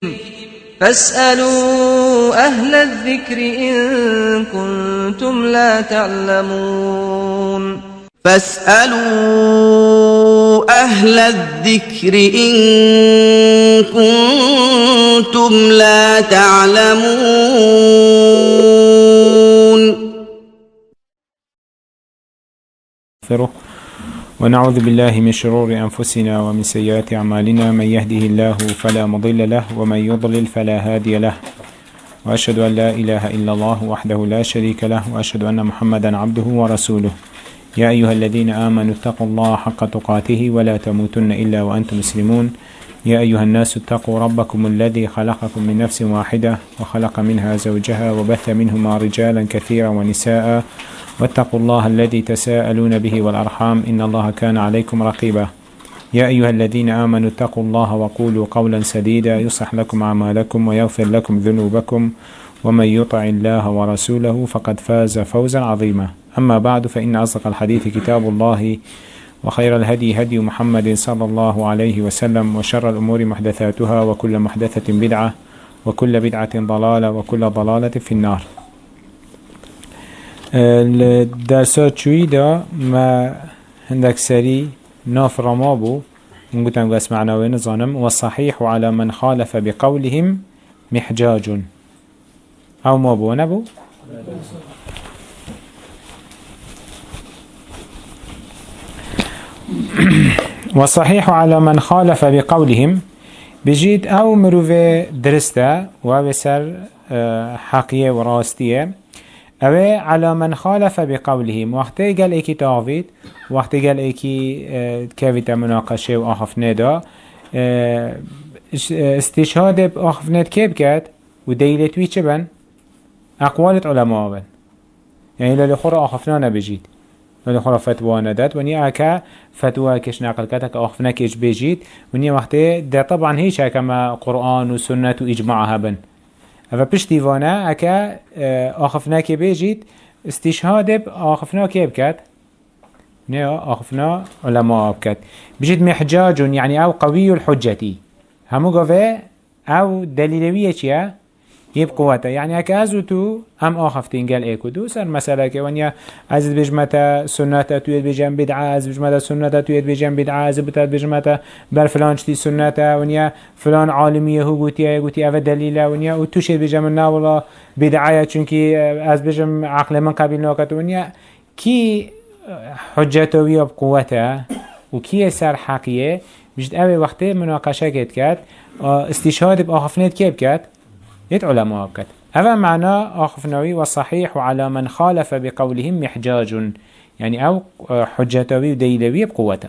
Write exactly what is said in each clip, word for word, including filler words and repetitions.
فاسألوا أهل الذكر إن كنتم لا تعلمون فاسألوا أهل الذكر إن كنتم لا تعلمون ونعوذ بالله من شرور أنفسنا ومن سيئات أعمالنا من يهده الله فلا مضل له ومن يضلل فلا هادي له وأشهد أن لا إله إلا الله وحده لا شريك له وأشهد أن محمدا عبده ورسوله يا أيها الذين آمنوا اتقوا الله حق تقاته ولا تموتن إلا وأنتم مسلمون يا أيها الناس اتقوا ربكم الذي خلقكم من نفس واحدة وخلق منها زوجها وبث منهما رجالا كثيرا ونساء واتقوا الله الذي تساءلون به والأرحام إن الله كان عليكم رقيبا يا أيها الذين آمنوا اتقوا الله وقولوا قولا سديدا يصلح لكم أعمالكم ويغفر لكم ذنوبكم ومن يطع الله ورسوله فقد فاز فوزا عظيما أما بعد فإن أصدق الحديث كتاب الله وخير الهدي هدي محمد صلى الله عليه وسلم وشر الأمور محدثاتها وكل محدثة بدعة وكل بدعة ضلالة وكل ضلالة في النار. الدرسات شوي دا ما عندك سري ناف رمابو نقول بس معنا وين ظنم والصحيح على من خالف بقولهم محجاج أو ما بو نبو والصحيح على من خالف بقولهم بجيت أو مروفي درسته وبسر حقية وراستية أو على من خالف بقولهم وقت قال إيكي تغفيد وقت قال إيكي كافيتا مناقشة وآخف ندا استشهاد بآخف ند كيف كات ودليلتوي چبن أقوال علماء بن يعني للخورة آخفنا نبجيد للخورة فتوى ندات ونيا أكا فتوى كش نقل كتك آخفنا كش بجيد ونيا وقت ده طبعا هيش كما قرآن وسنة وإجماعها بن فبش ديوانا اكا آخفنا كي بيجيت استشهاد آخفنا كي بكات نيا آخفنا علماء بكات بيجيت محجاج يعني او قوي الحجتي همو قوة او دليلوية چيا يب قوته يعني اكا ازو تو هم آخفتين قال ايكو دو سر مسألة كي ونيا عزيز بجمتا سنة تويد بجم بدعا عزيز بجمتا سنة تويد بجم بدعا عزيز بتاد بجمتا بر فلان شتي سنة ونيا فلان عالمية هو قوتي قوتي افا دليلة ونيا وتوشيد بجمنا ولا بدعايا چونكي از بجم عقل من قبل ناكت ونيا كي حجتوية بقوته وكي سر حقية بجد اوه وقت مناقشة كت كت استشهاد بآخفنات كيف كت يد علماء كت هذا معنى آخفناوي والصحيح على من خالف بقولهم محجاج يعني أو حجتوي ودليلوي بقوته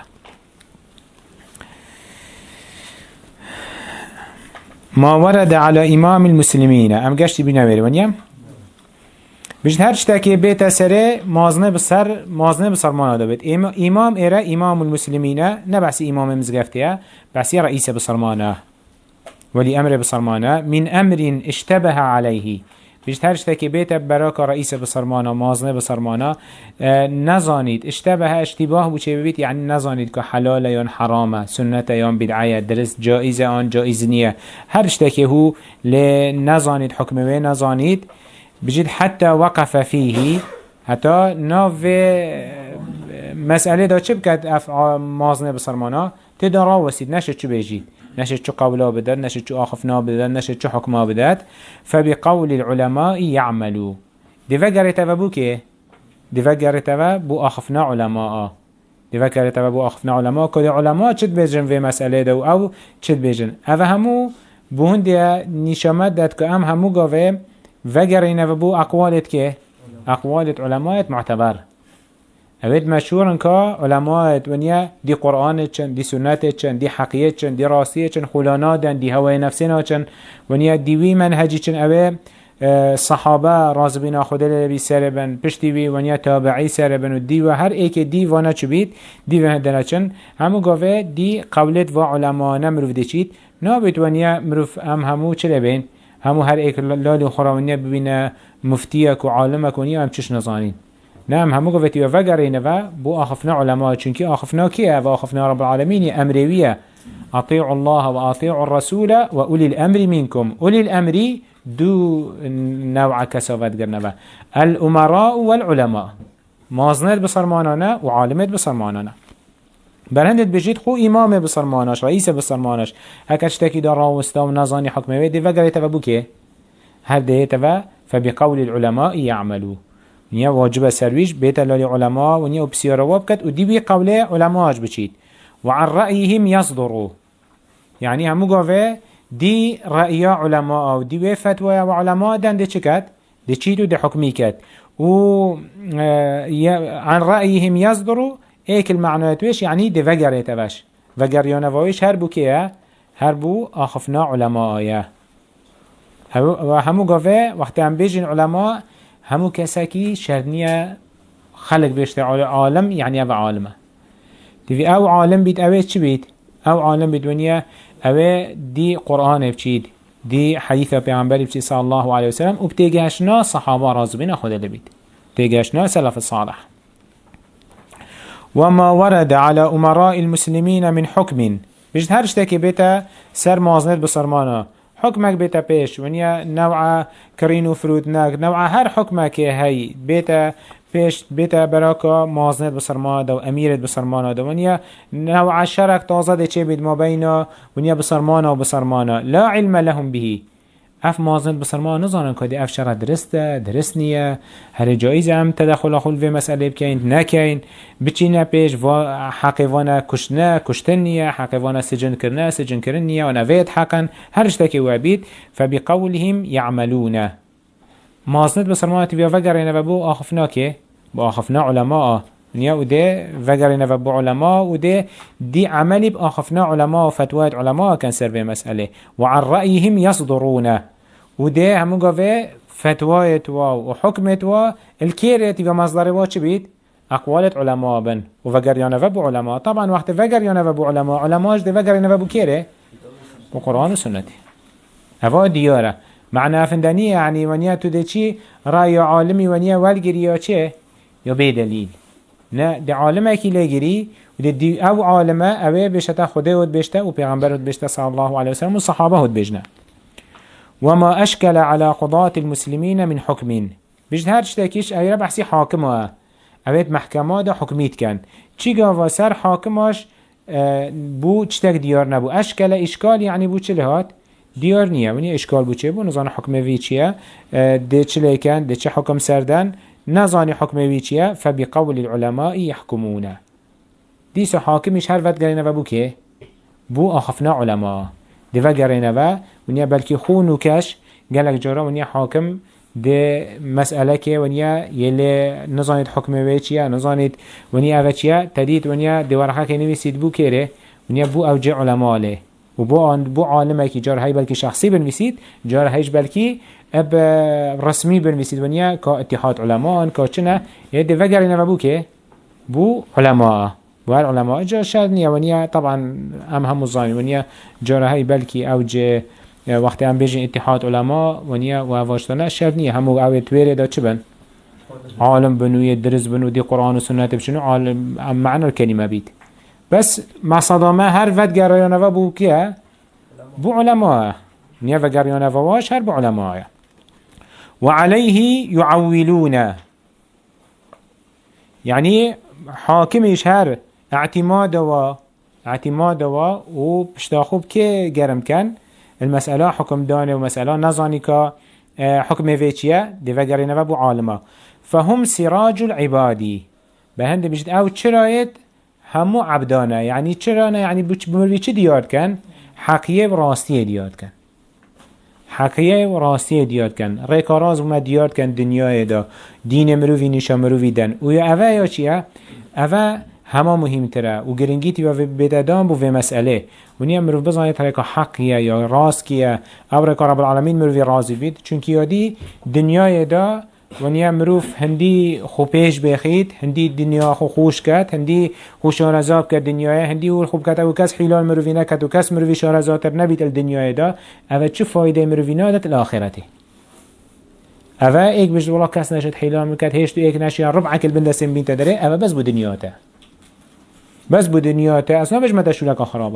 ما ورد على إمام المسلمين أم قشت بنوير ونيم بجد هر شتاكي بيت سره مازنه بسر مازنه بسر مانا دابت إمام إيرا إمام المسلمين نبعث إمام مزقفتها بحثي رئيس بسرمانه ولي أمر بصرمانه من أمر اشتبه عليه بجد هرشتكي بيت براك رئيس بصرمانه مازنه بصرمانه اه نزانيد اشتبه اشتباه بوچه ببيت يعني نزانيد که حلال يان حرامه سنة يان بدعية درست جائزة آن جائز نية هرشتكي هو لنزانيد حكمه نزانيد بجد حتى وقف فيه حتى ناف مسألة دا چه بكت اف مازنه بصرمانه تدارا وسيد نشد چه بيجيد نشد شو قولا بدد نشد شو آخفنا بدد نشد شو حكما بدد فبقول العلماء يعملوا دي فقرت بو كي دي فقرت بو آخفنا علماء دي فقرت بو آخفنا علماء كده علماء چد بيجن في مسألة دو او چد بيجن او همو بوهن دي نشامت داد که ام همو قوه فقرين بو اقوالت كي اقوالت علماء معتبر اوید مشهورن که علماء ونیا دی قرآن چن دی سنت چن دی حقیقت چن دی راستی چن خلانا دن دی هوای نفسنا چن ونیا دیوی منهجی چن اوه صحابه رازبین خدا لبی سربن پشتی بی ونیا تابعی سربن و دی و هر ایک دی وانا چو بید دی و هندنا چن همو گاوه دی قولت و علماء نمروف دی چید نابید ونیا مروف هم همو چه لبین همو هر ایک لالی خراونیا ببین مفتیک و عالمک ونیا هم چش نزانین نعم همو قفتي وفقرين و بو آخفنا علماء چونكي آخفنا كيه و آخفنا رب العالمين أمروية أطيعوا الله وأطيعوا الرسول وأولي الأمر منكم. أولي الأمر دو نوع كسافات قرنبا، الأمراء والعلماء، مازنات بصرمانانا وعالمات بصرمانانا. برهندت بجيت خو إمام بصرماناش، رئيس بصرماناش، هكاش تاكي دار راوستا ونظاني حكمه دي فقر يتفبوكي هر ده يتفا فبقول العلماء يعملوا. ونیا واجب سرویش بیت لالی علماء ونیا بسیار واب کد و دیوی قوله علماءش بچید و عن رأیهم یصدروا، یعنی همو گاوه دی رأی علماء و دیوی فتوی و علماء دن ده چکد ده چید و ده حکمی کد و عن رأیهم یصدروا ایک المعنویت ویش یعنی ده وگریت وش وگریانوایش هر بو که هر بو آخفنا علماء و همو گاوه وقتی هم بیجین علماء همو کساکی شرنیه خلق بیشتر عالم یعنی او عالمه دیوی او عالم بید اوه چی بید؟ او عالم بید ونیا اوه دی قرآن بچید دی حدیث پیغمبری بچید صلی الله علیه وسلم و بتیگهشنا صحابه رازبین خود لبید بتیگهشنا سلف الصالح. وما ورد على أمراء المسلمين من حكم بجد هرشتاكي بيتا سر مازنت بصرمانا حكمك بيتا بيش ونيا نوع كرينو فرودناك نوع هر حكمك هاي بيتا بيش بيتا براكا مازنت بصرمانا دو أميرت بصرمانا دو ونيا نوع شرك تازه دي چه بيد ما بينا ونيا بصرمانا وبصرمانا لا علم لهم به اف مازنت بصرمانا نظانا كده اف شرع درسته درسنية هر جائزة هم تدخل اخول في مسألة بكين نكين بچينا بيش حقيوانا كشنا كشتنية حقيوانا سجن كرنا سجن كرنية ونفيد حقا هرشتكي وعبيد فبقولهم يعملون مازنت بصرمانا تبيا فقرين وبو آخفناكي بو آخفنا علماء نيا وده فقرين وبو علماء وده دي عملي بآخفنا علماء وفتوات علماء كان سر في مسألة وعن رأيهم يصدرون وده همو قوة فتوات وحكمت والكيرت ومصدر واتش بيت أقوالت علماء بن وفقرين وبو علماء. طبعا وقت فقرين وبو علماء علماء ده فقرين وبو كيره بقرآن وسنة هفا ديارة معنى فندانية يعني ونيا تده چي رأي عالمي ونيا والگري يا چه يا بدليل نه ده عالمه کی لگری و ده او عالمه اوه بشتا خوده ود بشتا و پیغمبر ود بشتا صلی الله علیه وسلم و صحابه ود بجنه. وما اشکل على قضاة المسلمين من حكمين بجد هر چتاکیش ایره بحثی حاکمه اوه محکمه ده حکمیت کن چی گاوا سر حاکماش بو چتاک دیار نبو اشکل اشکال یعنی بو چه لحات دیار نیه ونی اشکال بو چه بو نظام حکمه وی چیه ده چه لیکن ده چه حکم سردن نظاني حكمه ويچيه فبقول العلماء يحكمون ديسو حاكمش هر وقت قرينه و بو كه بو آخفنا علماء دي وقت قرينه و ونيا بلكي خونو كش قالك جارا ونيا حاكم دي مسألة كه ونيا يلي نظاني حكمه ويچيه نظاني ونيا اوچيه تديد ونيا دي ورحا كه نويسيد بو كره ونيا بو اوجه علماء له وبو بو عالمه كي جار هاي بلكي شخصي بنويسيد جار هايش بلكي اب رسمي بنويسيد ونيا كاتحاد علماء كاتشنا يدي وقرين وبو كه بو علماء بو هر علماء جار شاد نيا ونيا طبعا ام هم الظالم ونيا جار هاي بلكي اوجه وقت ام بيجي اتحاد علماء ونيا وواجتنا شاد نيا همو اوه تويره دا چبن عالم بنوية درس بنو دي قرآن و سنة بشنو عالم معنى الكلمة بيت بس مع صدامه هر ود گرایانه و بو کیه؟ بو علماء نیا و گرایانه و واش هر بو علماء و علیه یعولون یعنی حاکمش هر اعتماد و اعتماد و و پشتاخوب که گرم کن المسألة حكم دانه و مسألة نظانی که حكم ویچیه دی و گرایانه و بو علماء فهم سراج العبادی به هنده بجد او چرایت همو عبدانه یعنی چرانه یعنی بمروی چه دیاد کن؟ حقیه و راستیه دیاد کن حقیه و راستیه دیاد کن ریکاراز بومه دیاد کن دنیای دا دین مروی نیشا مروی دن و اوه یا چیه؟ اوه همه مهمتره و گرنگیتی و بدادان بو و مسئله و نیم مروی بزانید ریکا حقیه یا راست کیه او ریکا رب العالمین مروی رازی بید چونکه یادی دنیای دا ونیا مروف هندی خوبش بخید هندی دنیا خو خوش کرد هندی خوش شارزاب کرد دنیای هندی ور خوب کرد و کس حیلال مروی نکرد و کس مروی شارزاتر نبید الدنیای دا اوه چه فایده مروی نادت الاخرته اوه ایک بجد والله کس نشد حیلال مکرد هشت و ایک نشید ربع کل بندسیم بینت داره اوه بس بو دنیاته بس بو دنیاته اصلا بجمده شولک خرابه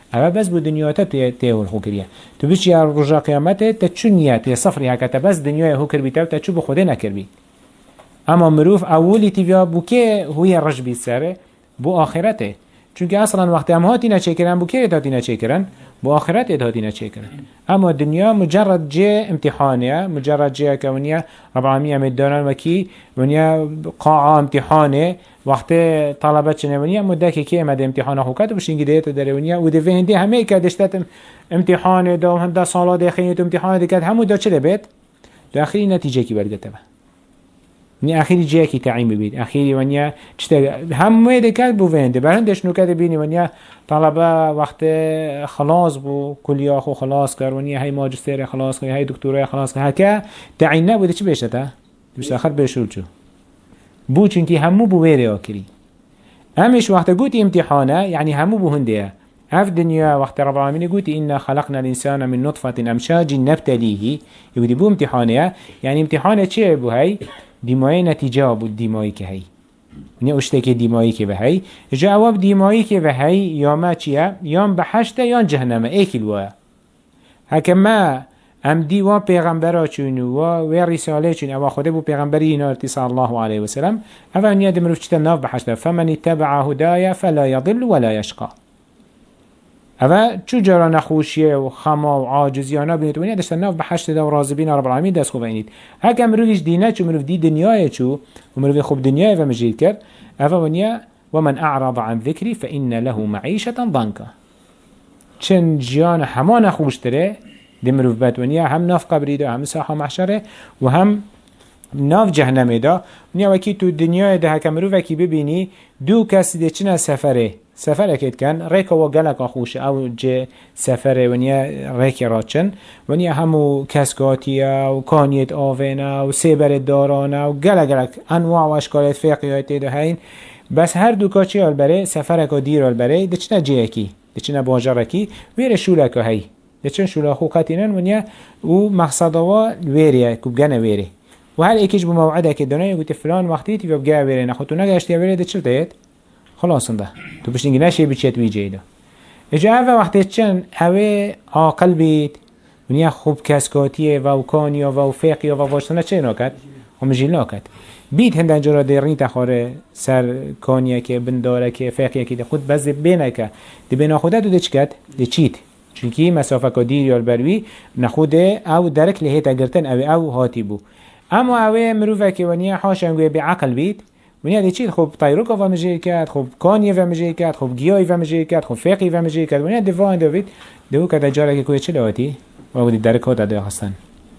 اما بس بو دنیا تا تیول خو کریه تو بیش یا رجا قیامت تا چون نیت یا صفری هکتا بس دنیای هو کر بیتا تا چو بخوده نکر بی اما مروف اولی تیویا بو که هوی رج بید سره بو آخرته چونکه اصلا وقتی هم هاتی نچه کرن بو که هاتی نچه کرن بو آخرت هاتی نچه کرن اما دنیا مجرد جه امتحانه مجرد جه که ونیا رب العالمین امدانان وکی ونیا قاعه امتحانه وقت طلبه چنه ونیا مدکی که امده امتحانه خوکت و بشینگی دیت داره ونیا و ده هنده همه که دشتت امتحانه دا و هنده سالا دخینیت امتحانه دکت همو دا چه بید؟ دا اخیری نتیجه کی برگته با نی اخیری جه کی تعیین ببید اخیری ونیا چطور همه دکت بو ونده برندش نوکت بینی ونیا طلبه وقت خلاص بو کلیه خو خلاص کر ونیا های ماجستر خلاص کر های دکترای خلاص کر هکا تعیین نبوده چی بشه تا بشه آخر بشول چو بو چونکی همو بو ویره آکری همش وقت گوتی امتحانه یعنی همو بو هنده اف دنیا وقت رب العالمین گوتی انا خلقنا الانسان من نطفه امشاج نبتلیه یودی بو امتحانه یعنی امتحانه چیه بو هی دیمای نتیجه بود دیمایی که هی نه اشتکی دیمایی که به هی جواب دیمایی که به هی یا ما چیه یا بحشته یا جهنمه ایکی الوه هکما ام دیوان پیغمبرا چون و و رساله چون او خود بو پیغمبری اینا صلی الله علیه و سلم اول نیاد مروف چتا ناف بحشته فمن اتبع هدایا فلا یضل ولا یشقا اول چو جرا نخوشیه و خما و عاجزیانا بینید و نیاد اشتا ناف بحشته دا و رازبین رب العالمین دست خوب اینید هکا مروفش دینه چو مروف دی دنیای چو و مروف خوب دنیای و مجید کرد اول نیا ومن اعرض عن ذکری فإن له معیشة ضنکا چن جیان هما نخوش تره دی مروف بات ونیا هم ناف قبری دا هم ساحه محشره و هم ناف جهنم دا ونیا وکی تو دنیای ده هکا مروف وکی ببینی دو کسی ده چنه سفره سفر اکید کن ریک و گلک خوش او جه سفره ونیا ریک راچن ونیا همو کسکاتیا و کانیت آوینا و سیبر دارانا و گلک گلک انواع و اشکالت فیقیات ده هین بس هر دو کاچی البره سفر اکا دیر البره ده چنه جه اکی ده چنه باجر اکی ویر شولک هی چون شولا خوقتینن ونیا و مقصدوا ویریه کوبگنه ویری و هر یکیش به موعده که دنیا گفت فلان وقتی تی بگه ویری نه خودت نگشتی ویری ده چه دید خلاص انده تو بهش نگی نشی بچت ویجه ده اجا اول وقتی چن اوه عاقل بید ونیا خوب کسکاتیه و کانیا و فقیه و واشتنه چه نکرد هم جیل نکرد بید هندن جرا دیرنی تخاره سر کانیه که بنداره که فقیه که خود بز بینه که ده بنا خودت ده چکد ده چیت چونکی مسافه کدیر یا البروی نخوده او درک لهیت اگرتن او او هاتی بو اما اوه مروفه که ونیا حاشنگوه بی عقل بید ونیا دی چید خوب طیروک و مجید کرد خوب کانی و مجید کرد خوب گیای و مجید کرد خوب فقی و مجید کرد ونیا دفاعن دوید دو که دجاره که کوی چه لواتی و او دی درک ها داده خستن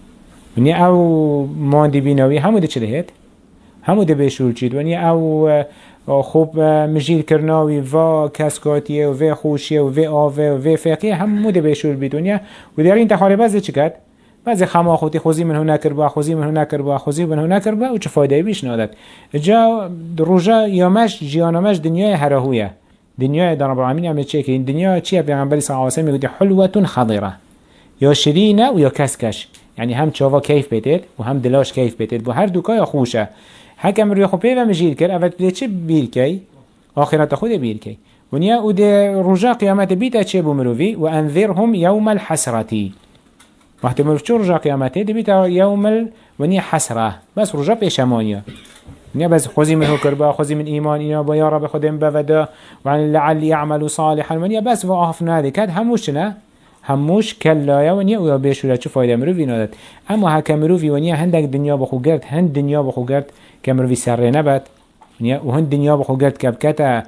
ونیا او ماندی بیناوی همو دی چه لهیت همو دی بشور چید ونیا او خوب مجید کرناوی و کسکاتیه و خوشیه و آوه و فقیه همو دی بشور بید ونیا و در این تخاره بازه چی کرد بعضی خما خودی خوزی من هنر کرد با خوزی من هنر کرد با خوزی من هنر کرد با و چه فایده بیش نداد جا روزا یامش جیانمش دنیای هراهویه دنیای در رب العالمین هم چه که این دنیا چیه پیغمبر صلی الله علیه و سلم میگه حلوه خضره یا شیرینه و یا کسکش یعنی هم چاوا کیف بده و هم دلاش کیف بده و هر دوکای خوشه حکم روی خوبه و مجید کرد اول تو چه بیر کی آخرت خود بیر کی ونیا و ده روزا قیامت بیت چه بمروی و انذرهم یوم الحسرتی وقتی مروف چون رجا قیامته دبیت یوم ال ونیا حسره بس رجا پیشمانیه نیا بس خوزی من هو کربا خوزی من ایمان اینا با یا رب خودم بودا و لعل یعمل صالحا ونیا بس و آفنا دکد هموش نه هموش کلایا ونیا و بیشوره چه فایده مروفی نداد اما ها کمروفی ونیا هندک دنیا بخو گرد هند دنیا بخو گرد کمروفی سر نبد ونیا و هند دنیا بخو گرد کبکتا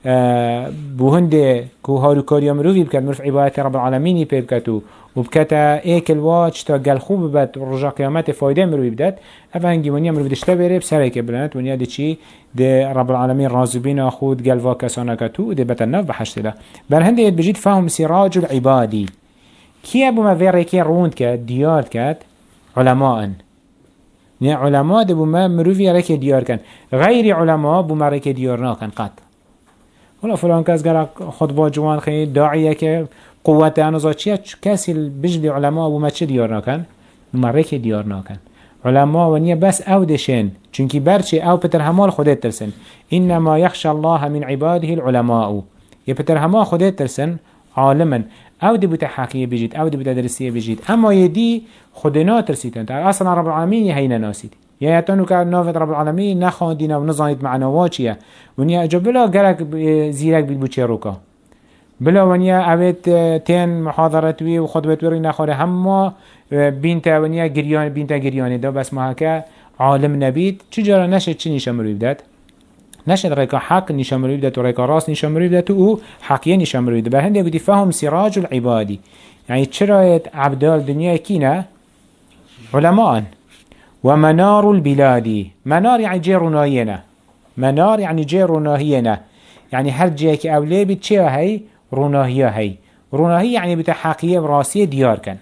بو هند کو هارو کاریا مروفی بکد مروف عبادت رب العالمینی پی بکدو و بکتا ایکل واج تا گل خوب بد رجا قیامت فایده مروی بدد اف هنگی ونیا مروی دشته بره بسره که بلند ونیا دی چی دی رب العالمین رازبین خود گل وا کسانه کتو دی بتا نف بحشت ده بر هنده اید بجید فهم سراج العبادی کیه بو ما ویره که روند کد دیار کد علماء نه علماء دی بو ما مروی رکه دیار کن غیر علماء بو ما رکه دیار ناکن قط ولا فلان کس گره خطبه جوان خیلی داعیه که قوت انوزا چیه کسی بجلی علماء ابو مچه دیار ناکن مره که دیار ناکن علماء ونیا بس او دشن چونکی برچه او پتر همال خودت ترسن انما یخشى الله من عباده العلماء یه پتر همال خودت ترسن عالما او دي بوتا حقيقية بجيت او دي بوتا درسية بجيت اما يدي خدنا ترسيتن تر اصلا رب العالمين هينا ناسيد يا يتنو كار نافت رب العالمين نخاندينا ونظانيت معنا واتشيا ونيا اجا بلا قرق زيرك بالبوچه روكا بلا ونيا اويت تين محاضرتوي وخطبتوي نخوره هما بينتا ونيا گريان بينتا گريان دا بس ما هكا عالم نبيد چجارا نشد چي نشمروي بدات نشد ريكا حق نشمروي بدات وريكا راس نشمروي بدات و حقيا نشمروي بدات بهنده قد فهم سراج العبادي يعني چرايت عبدال دنيا كينا علماء ومنار البلاد منار يعني جير ناهينا منار يعني جير ناهينا يعني هر جيك أولي بتشي هاي روناهية هاي روناهية يعني بتحقية براسية ديار كان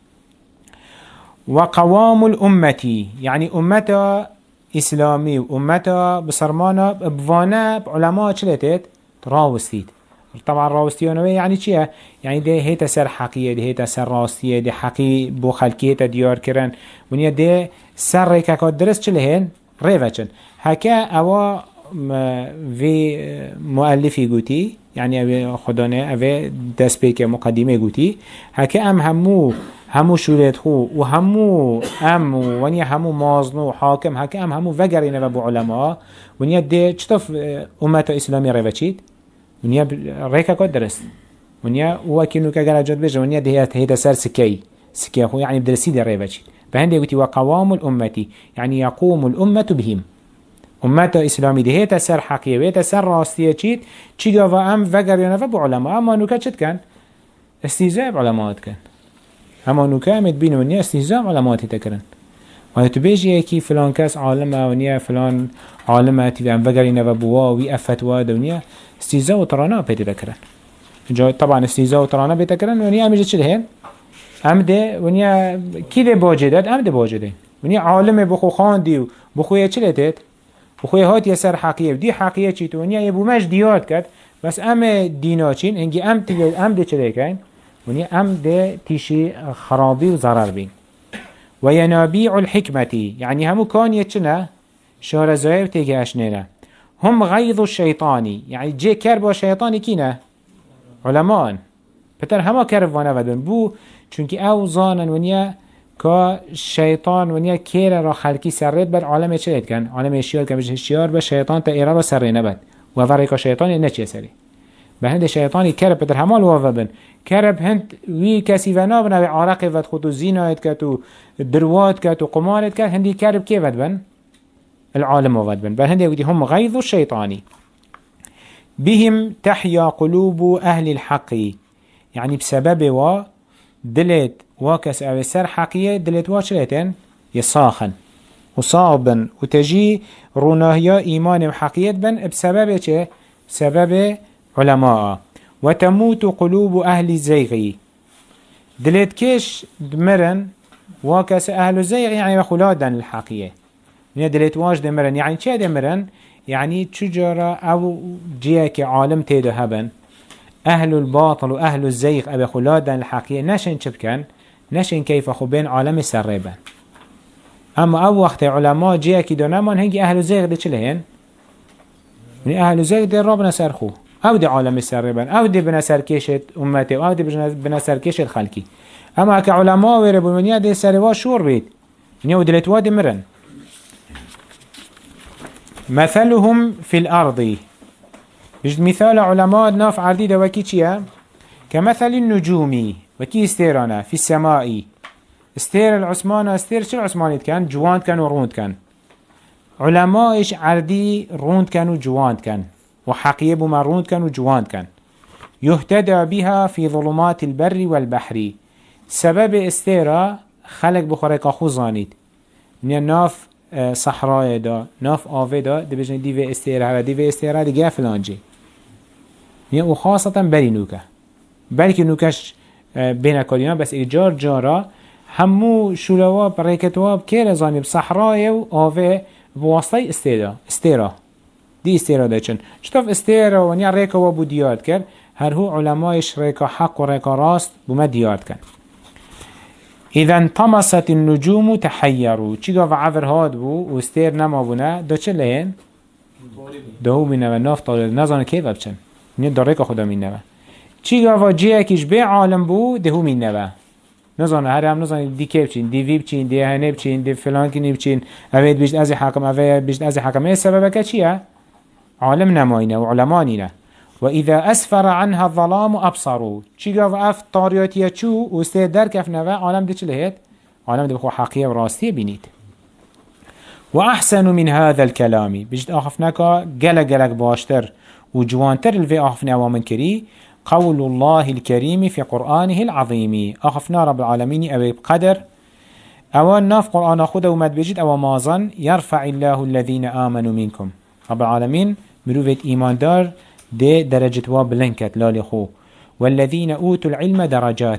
وقوام الأمة يعني أمتا إسلامي وأمتا بصرمانا بوانا بعلماء چلتت راوستيت طبعا راوستيانوه يعني چيه يعني ده هيتا سر حقية ده هيتا سر راستية ده حقي بو خلقيتا ديار كرن ونيا ده سر ريكاكات درست چلهن ريفاچن هكا اوا في مؤلفي قوتي يعني اوه خدانه اوه دست بيك مقدمه قوتي هكا ام همو همو شوريت خو و همو ام ونيا همو مازنو حاكم هكا ام همو وگرين و بو علماء ونيا ده چطف امتا اسلامي ريفاچيت ونیا ریکا درست ونیا وكينو كجراجات بيجا ونیا ده هيدا سر سكي سكي هو يعني بدرسي ده ريباجي فهندي قلتي وقوام الأمة يعني يقوم الأمة بهم أمة إسلامي ده هيدا سر حقيقة هيدا سر راستية چيت چي جاوا أم وگر ينفع بعلماء أما نوكا چت كان استهزاء بعلماء كان أما نوكا مت بين ونیا استهزاء بعلماء تكرن وهي تبيجي كي فلان كاس عالمه ونیا فلان عالمه تبي أم وگر ينفع بوا وي أفتوا دنيا استهزاء وطرانا بيت ذكرن جا طبعا استهزاء وطرانا بيت ذكرن ونيا أمجد شو هين أمده ونيا كده باجدات أمده باجده ونيا عالم بخو خاندي بخويه چلتت بخويه هات يسر حقيقة دي حقيقة چيت ونيا يبو مش ديات كد بس أم ديناچين هنگي أم تيجي أمده چله كين ونيا أمده تيشي خرابي وضرر بين وينابيع الحكمة يعني همو كان يتشنا شارزايا وتيجي أشنينا هم غيظ الشيطاني يعني جي كربا شيطاني كينا علمان بتر هما كرب وانا ودن بو چونك او زانن ونيا كا شيطان ونيا كيرا را خلقي سرد بر عالم چلت كان عالم اشيار كان بجه اشيار با شيطان تا ايرا با سره نبد وفريكا شيطاني نچه سري بهند شيطاني كرب بتر هما الوافا بن كرب هند وي كسي ونابنا بعراق ود خطو زينايت كتو دروات كتو قمارت كت هندي كرب كي ود بن العالم وفد بن بل هندي هم غيظ الشيطاني بهم تحيا قلوب أهل الحق يعني بسبب و دلت واكس أو سر حقية دلت واشلتن يصاخن وصابا وتجي روناهيا إيمان وحقية بن بسبب چه؟ بسبب علماء وتموت قلوب أهل الزيغ دلت كيش دمرن واكس أهل الزيغ يعني وخلادا الحقية من دلت واج دمرن يعني چه دمرن يعني تجارة أو جيك عالم تيدو هبن أهل الباطل وأهل الزيغ أبي خلادا الحقيقة نشن شبكن نشن كيف خبين عالم سربا أما أو وقت علماء جيك دونمان هنجي أهل الزيغ دي چلهن من أهل الزيغ دي ربنا سرخو أو دي عالم سربا أو دي بنسر كيشت أمتي أو دي بنسر كيشت خلقي أما كعلماء ويربو منيا دي سروا شور بيت منيا ودلتوا دي مرن مثلهم في الأرض بجد مثال علماء ناف عرديدة وكي چيا كمثل النجوم وكي استيرانا في السماء استير العثمان استير شو العثمانيت كان جواند كان وروند كان علماء إيش عردي روند كان وجواند كان وحقيب ما روند كان وجواند كان يهتدى بها في ظلمات البر والبحر سبب استيرا خلق بخوريك خوزانيت من الناف صحراء دا ناف آوه دا دی بجن دیوه استیره و دیوه استیره دیگه فلانجی و خاصتا بری نوکه بلکه نوکش بین کالینا بس ایجار جارا همو شلواب ریکتواب که رزانی بصحراء و آوه بواسطه استیره استیره دی استیره دا چن چطف استیره و نیا ریکا و بو دیاد کرد هر هو علمایش ریکا حق و ریکا راست بومد دیاد کرد إذا انطمست النجوم تحيروا چيگا و عبر هاد بو و استير نما بونا دا چه لين؟ دا هو من نوا ناف طالب نزانه كيف بچن نيا داريكا خدا من نوا چی گاوا جه کیش به عالم بو ده همین نبا نزانه هر هم نزانه دی که بچین دی وی بچین دی هنه بچین دی فلان کنی بچین اوید بیشت از حکم اوید بیشت از حکم سبب که چیه؟ عالم نماینه و علمانینه و اذا اسفر عنها الظلام ابصروا چی گاوا اف طاریاتیه چو و استید در کف نوه عالم دی چه لهید؟ عالم دی بخو حقیه و راستی بینید و احسن من هذا الكلام بیشت آخفنکا گلک گلک باشتر و جوانتر الفي آخفنا ومن كري قول الله الكريم في قرآنه العظيم آخفنا رب العالمين أبي بقدر أوان ناف قرآن خود ومد بجد أو مازن يرفع الله الذين آمنوا منكم رب العالمين مروفة إيمان دار دي درجة وابلنكت لالي خو والذين أوتوا العلم درجات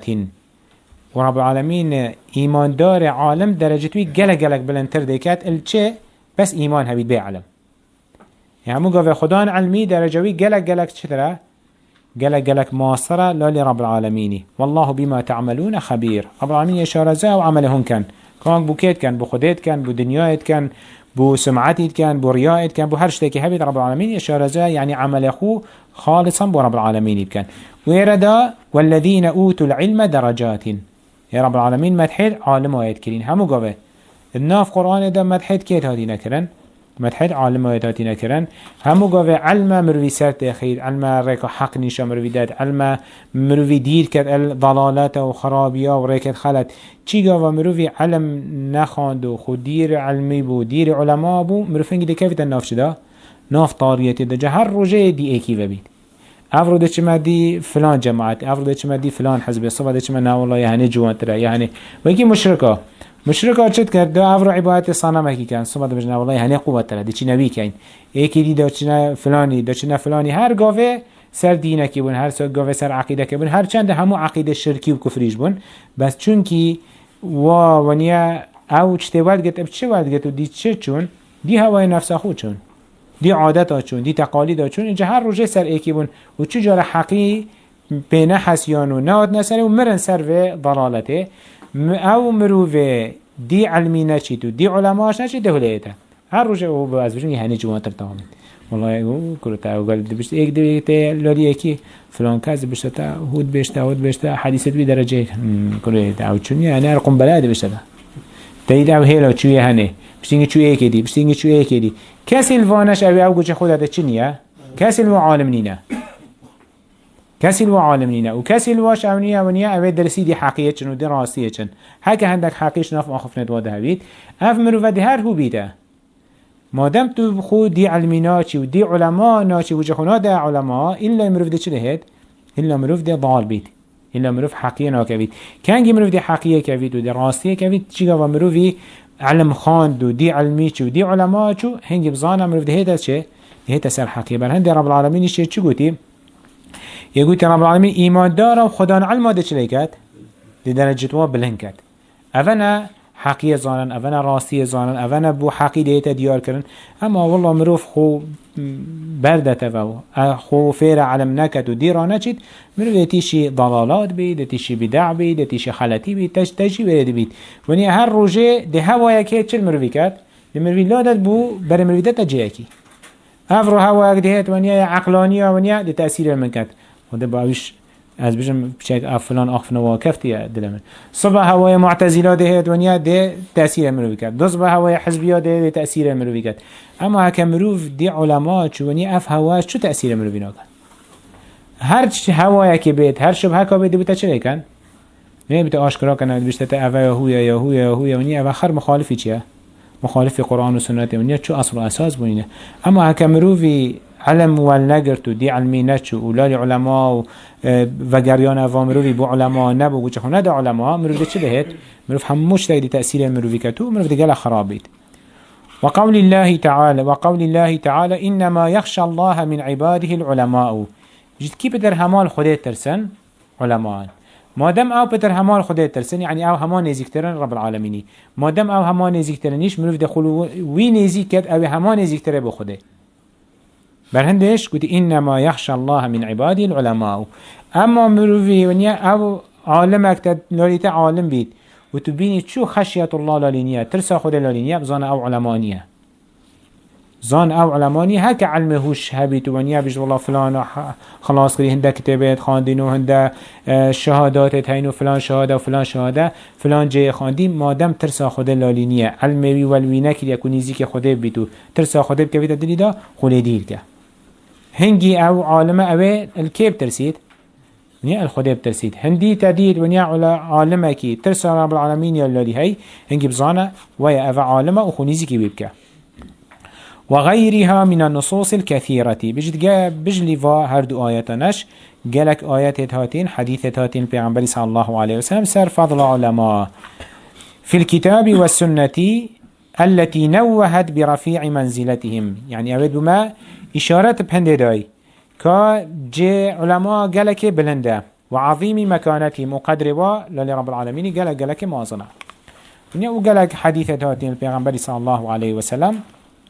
ورب العالمين إيمان دار عالم درجة وي قلق قلق بلنتر ديكات الچه بس إيمان هبيت بي علم يعني همو قوة خدان علمي درجوي قلق قلق چتره قلق قلق ماصرة لالي رب العالمين والله بما تعملون خبير رب العالمين إشارة زا وعملهن كان كان بو كيت كان بو خديت كان بو دنيايت كان بو سمعتيت كان بو ريايت كان بو هرشتكي هبيت رب العالمين إشارة زا يعني عمل أخو خالصا بو رب العالمين كان ويردا والذين أوتوا العلم درجات يا رب العالمين مدحيد عالم آيات كرين همو قوة الناف قرآن دا مدحيد كيت هادي نكرن مدحيد عالم آيات هادي نكرن همو قوة علم مروي سرت أخير علم ريكا حق نيشا مروي داد علم مروي دير كد الضلالات وخرابية وريكت خلت چي قوة مروي علم نخاندو خو دير علمي بو دير علماء بو مروفين دي كيف الناف شدا ناف طاريتي دا جهر رجي دي ايكي ببيد افرو ده چما دي فلان جماعت افرو ده چما دي فلان حزب صفا ده چما نا والله يعني جوان ترى يعني ويكي مشركة مشركة چت کرد افرو عبادت صنم هكي كان صفا ده بجنا والله يعني قوة ترى دي چي نبي كاين ايكي دي ده چنا فلاني ده چنا فلاني هر قوة سر دينكي بون هر سر قوة سر عقيدة كبون هر چند همو عقيدة شركي و كفريش بون بس چونكي و ونيا او چته ولد گت اب چه ولد گت و دي چه چون دي هوای نفس خود چون دي عادت چون دي تقالید چون اینجا هر روزه سر ایکی بون و چه جاره حقی بینه حسیان و نهاد نسره و مرن سر و ضلالته او مروفه دي علمی نچید و دي علماش نچید ده هلیته هر روزه او باز بشون یه هنی جوانتر تامید والله او کرتا و قال بشت ایک دویته لاری ایکی فلان کاز بشتا هود بشتا هود بشتا حدیثت بی درجه کرتا او چونی هنی ارقم بلاده بشتا تایید او هیلا چوی هنی بشتینگی چوی ایکی دی بشتینگی چوی ایکی دی کسی الوانش اوی او گوچه خود ده چی نیه؟ کسی الوا عالم نینه کسی الوا عالم نینه و کسی الواش او نیه و نیه اوی درسی دی حقیه چن و دی راستیه چن هکه هندک حقیش ناف آخف ندواده هبید اف مروفه دی هر هو بیده مادم تو خود دی علمی ناچی و دی علماء ناچی و جخونا ده علماء إلا مروف دی چه دهید؟ إلا مروف دی ضال بید إلا مروف حقیه ناکوید کنگی مروف دی حقیه کوید و دی راستیه کوید چیگه و مروفی علم خاند و دي علمي چو دي علماء چو هنگي بزانا مروف ده هيدا چه؟ ده هيدا سر حقية بل هنده رب العالمين چه چو گوتي؟ يقولي رب العالمين ايمان دارا و خدان علم ده چلي كد؟ ده درجة واب بلهن كد اونا حقية زانن اونا راستية زانن اونا بو حقي ده هيدا ديار کرن اما والله مروف خو برده تفو خو فير علم نكت و ديرانا چید مروف ده تيشي ضلالات بيد ده تيشي بدع بيد ده تيشي خلطي بيد تش تشي برده بيد ونیا هر روزه ده هوا یکی چل مروفی کرد ده مروفی لادت بو بر مروفی ده تجه یکی افرو هوا یک دهت ونیا عقلانی ونیا ده تأثیر من کرد و ده باوش از بجم بشک افلان آخفنا واکفتی دلمن صبح هوای معتزله دهت ونیا ده تأثیر مروفی کرد دو صبح هوای حزبیه ده ده تأثیر مروفی کرد اما هک مروف دی علما چو ونیا اف هواش چو تأثیر مروفی نکرد هر هوا یکی بیت هر شبه کا بیت بتا چه کن نه بیت آشکارا کنه بیشتر تا اوه یهویا یهویا یهویا ونیا اوه خر مخالفی چیه مخالف قرآن و سنت ونیا چو اصل و اساس بونینه اما هک مروفی علم ول نگرت و دی علمی نچو اولاد علما و وگریان اوامروی بو علما نبو گوچه خونه ده علما مروف ده چه دهید؟ مروف هموش تایدی تأثیر مروفی کتو مروف ده گل خرابید وقول الله تعالى وقول الله تعالى إنما يخشى الله من عباده العلماء جد كي بدر همال خده ترسن علماء ما دام او بدر همال خده ترسن يعني او همان نزيكترن رب العالمين ما دام او همان نزيكترنيش مروف دخلوا وي نزيكت او همان نزيكتره بخده برهندش قلت إنما يخشى الله من عباده العلماء أما مروفي ونيا أو عالمك لوليتا عالم بيت وتبيني شو خشية الله لالينيا ترسى خده لالينيا بزانا أو علمانيا زان او علماني هكا علمه هوش هبيت ونيا بيجد والله فلان خلاص كري هنده كتابات خاندينو هنده شهادات هينو فلان شهاده وفلان شهاده فلان جاي خاندي مادام ترسا خده لالينيه علمي والوينه كي يكون نزيك خده بيتو ترسا خده بكفيت دليدا خلي ديركه هنجي او عالمه اوه الكيب ترسيد ونيا الخده بترسيد هندي تديد ونيا على عالمه كي ترسا رب العالمين يلالي هي هنجي بزانه ويا اوه عالمه وخنيزيكي بيبكه وغيرها من النصوص الكثيرة بجد جاء بجلي فا هردو آياتناش جالك آيات هاتين حديث هاتين بيغمبري صلى الله عليه وسلم سر فضل علماء في الكتاب والسنة التي نوهت برفيع منزلتهم يعني أود بما إشارة بهند داي كا جي علماء جالك بلنده وعظيم مكانتهم وقدروا للي رب العالمين جالك جالك مازنا وجالك حديث هاتين بيغمبري صلى الله عليه وسلم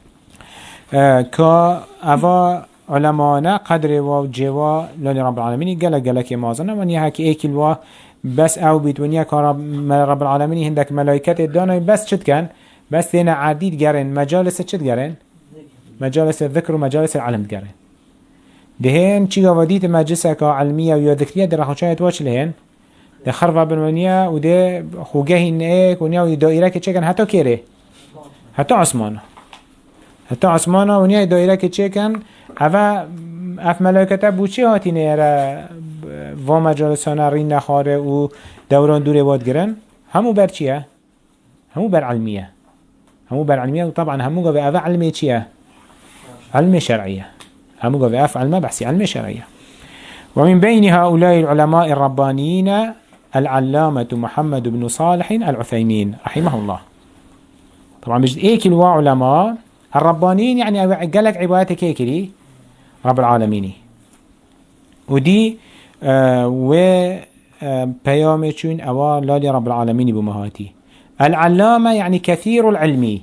که اوا علمانا قدر و جوا للی رب العالمین گله گله که مازنه من یه هکی ایکل و بس او بیت ونیا که رب العالمین هندک ملائکت دانای بس چد کن بس دینا عدید گرن مجالس چد گرن مجالس الذکر و مجالس العلم گرن دهین چی گوادیت مجلس که علمیه و یا ذکریه در خوشایت واش لهن ده خرفه بنونیا و ده خوگه این ایک ونیا و دائره که چکن حتی کره حتی عثمانه حتی عثمانا ونیا دایره که چه کن اوه اف ملائکتا بوچی هاتینه اره و مجالسانه رین نخاره و دوران دوره واد گرن همو بر چیه؟ همو بر علمیه همو بر علمیه و طبعا همو قوه اوه علمه چیه؟ علم شرعیه همو قوه اف علمه بحثي علم شرعیه ومن بين هؤلاء العلماء الربانيين العلامة محمد بن صالح العثيمين رحمه الله طبعا بجد ايك الوا علماء الربانيين يعني قالك عبادتك كيكري رب العالمين ودي آه و آه بيامتشون أوا لالي رب العالمين بمهاتي العلامة يعني كثير العلمي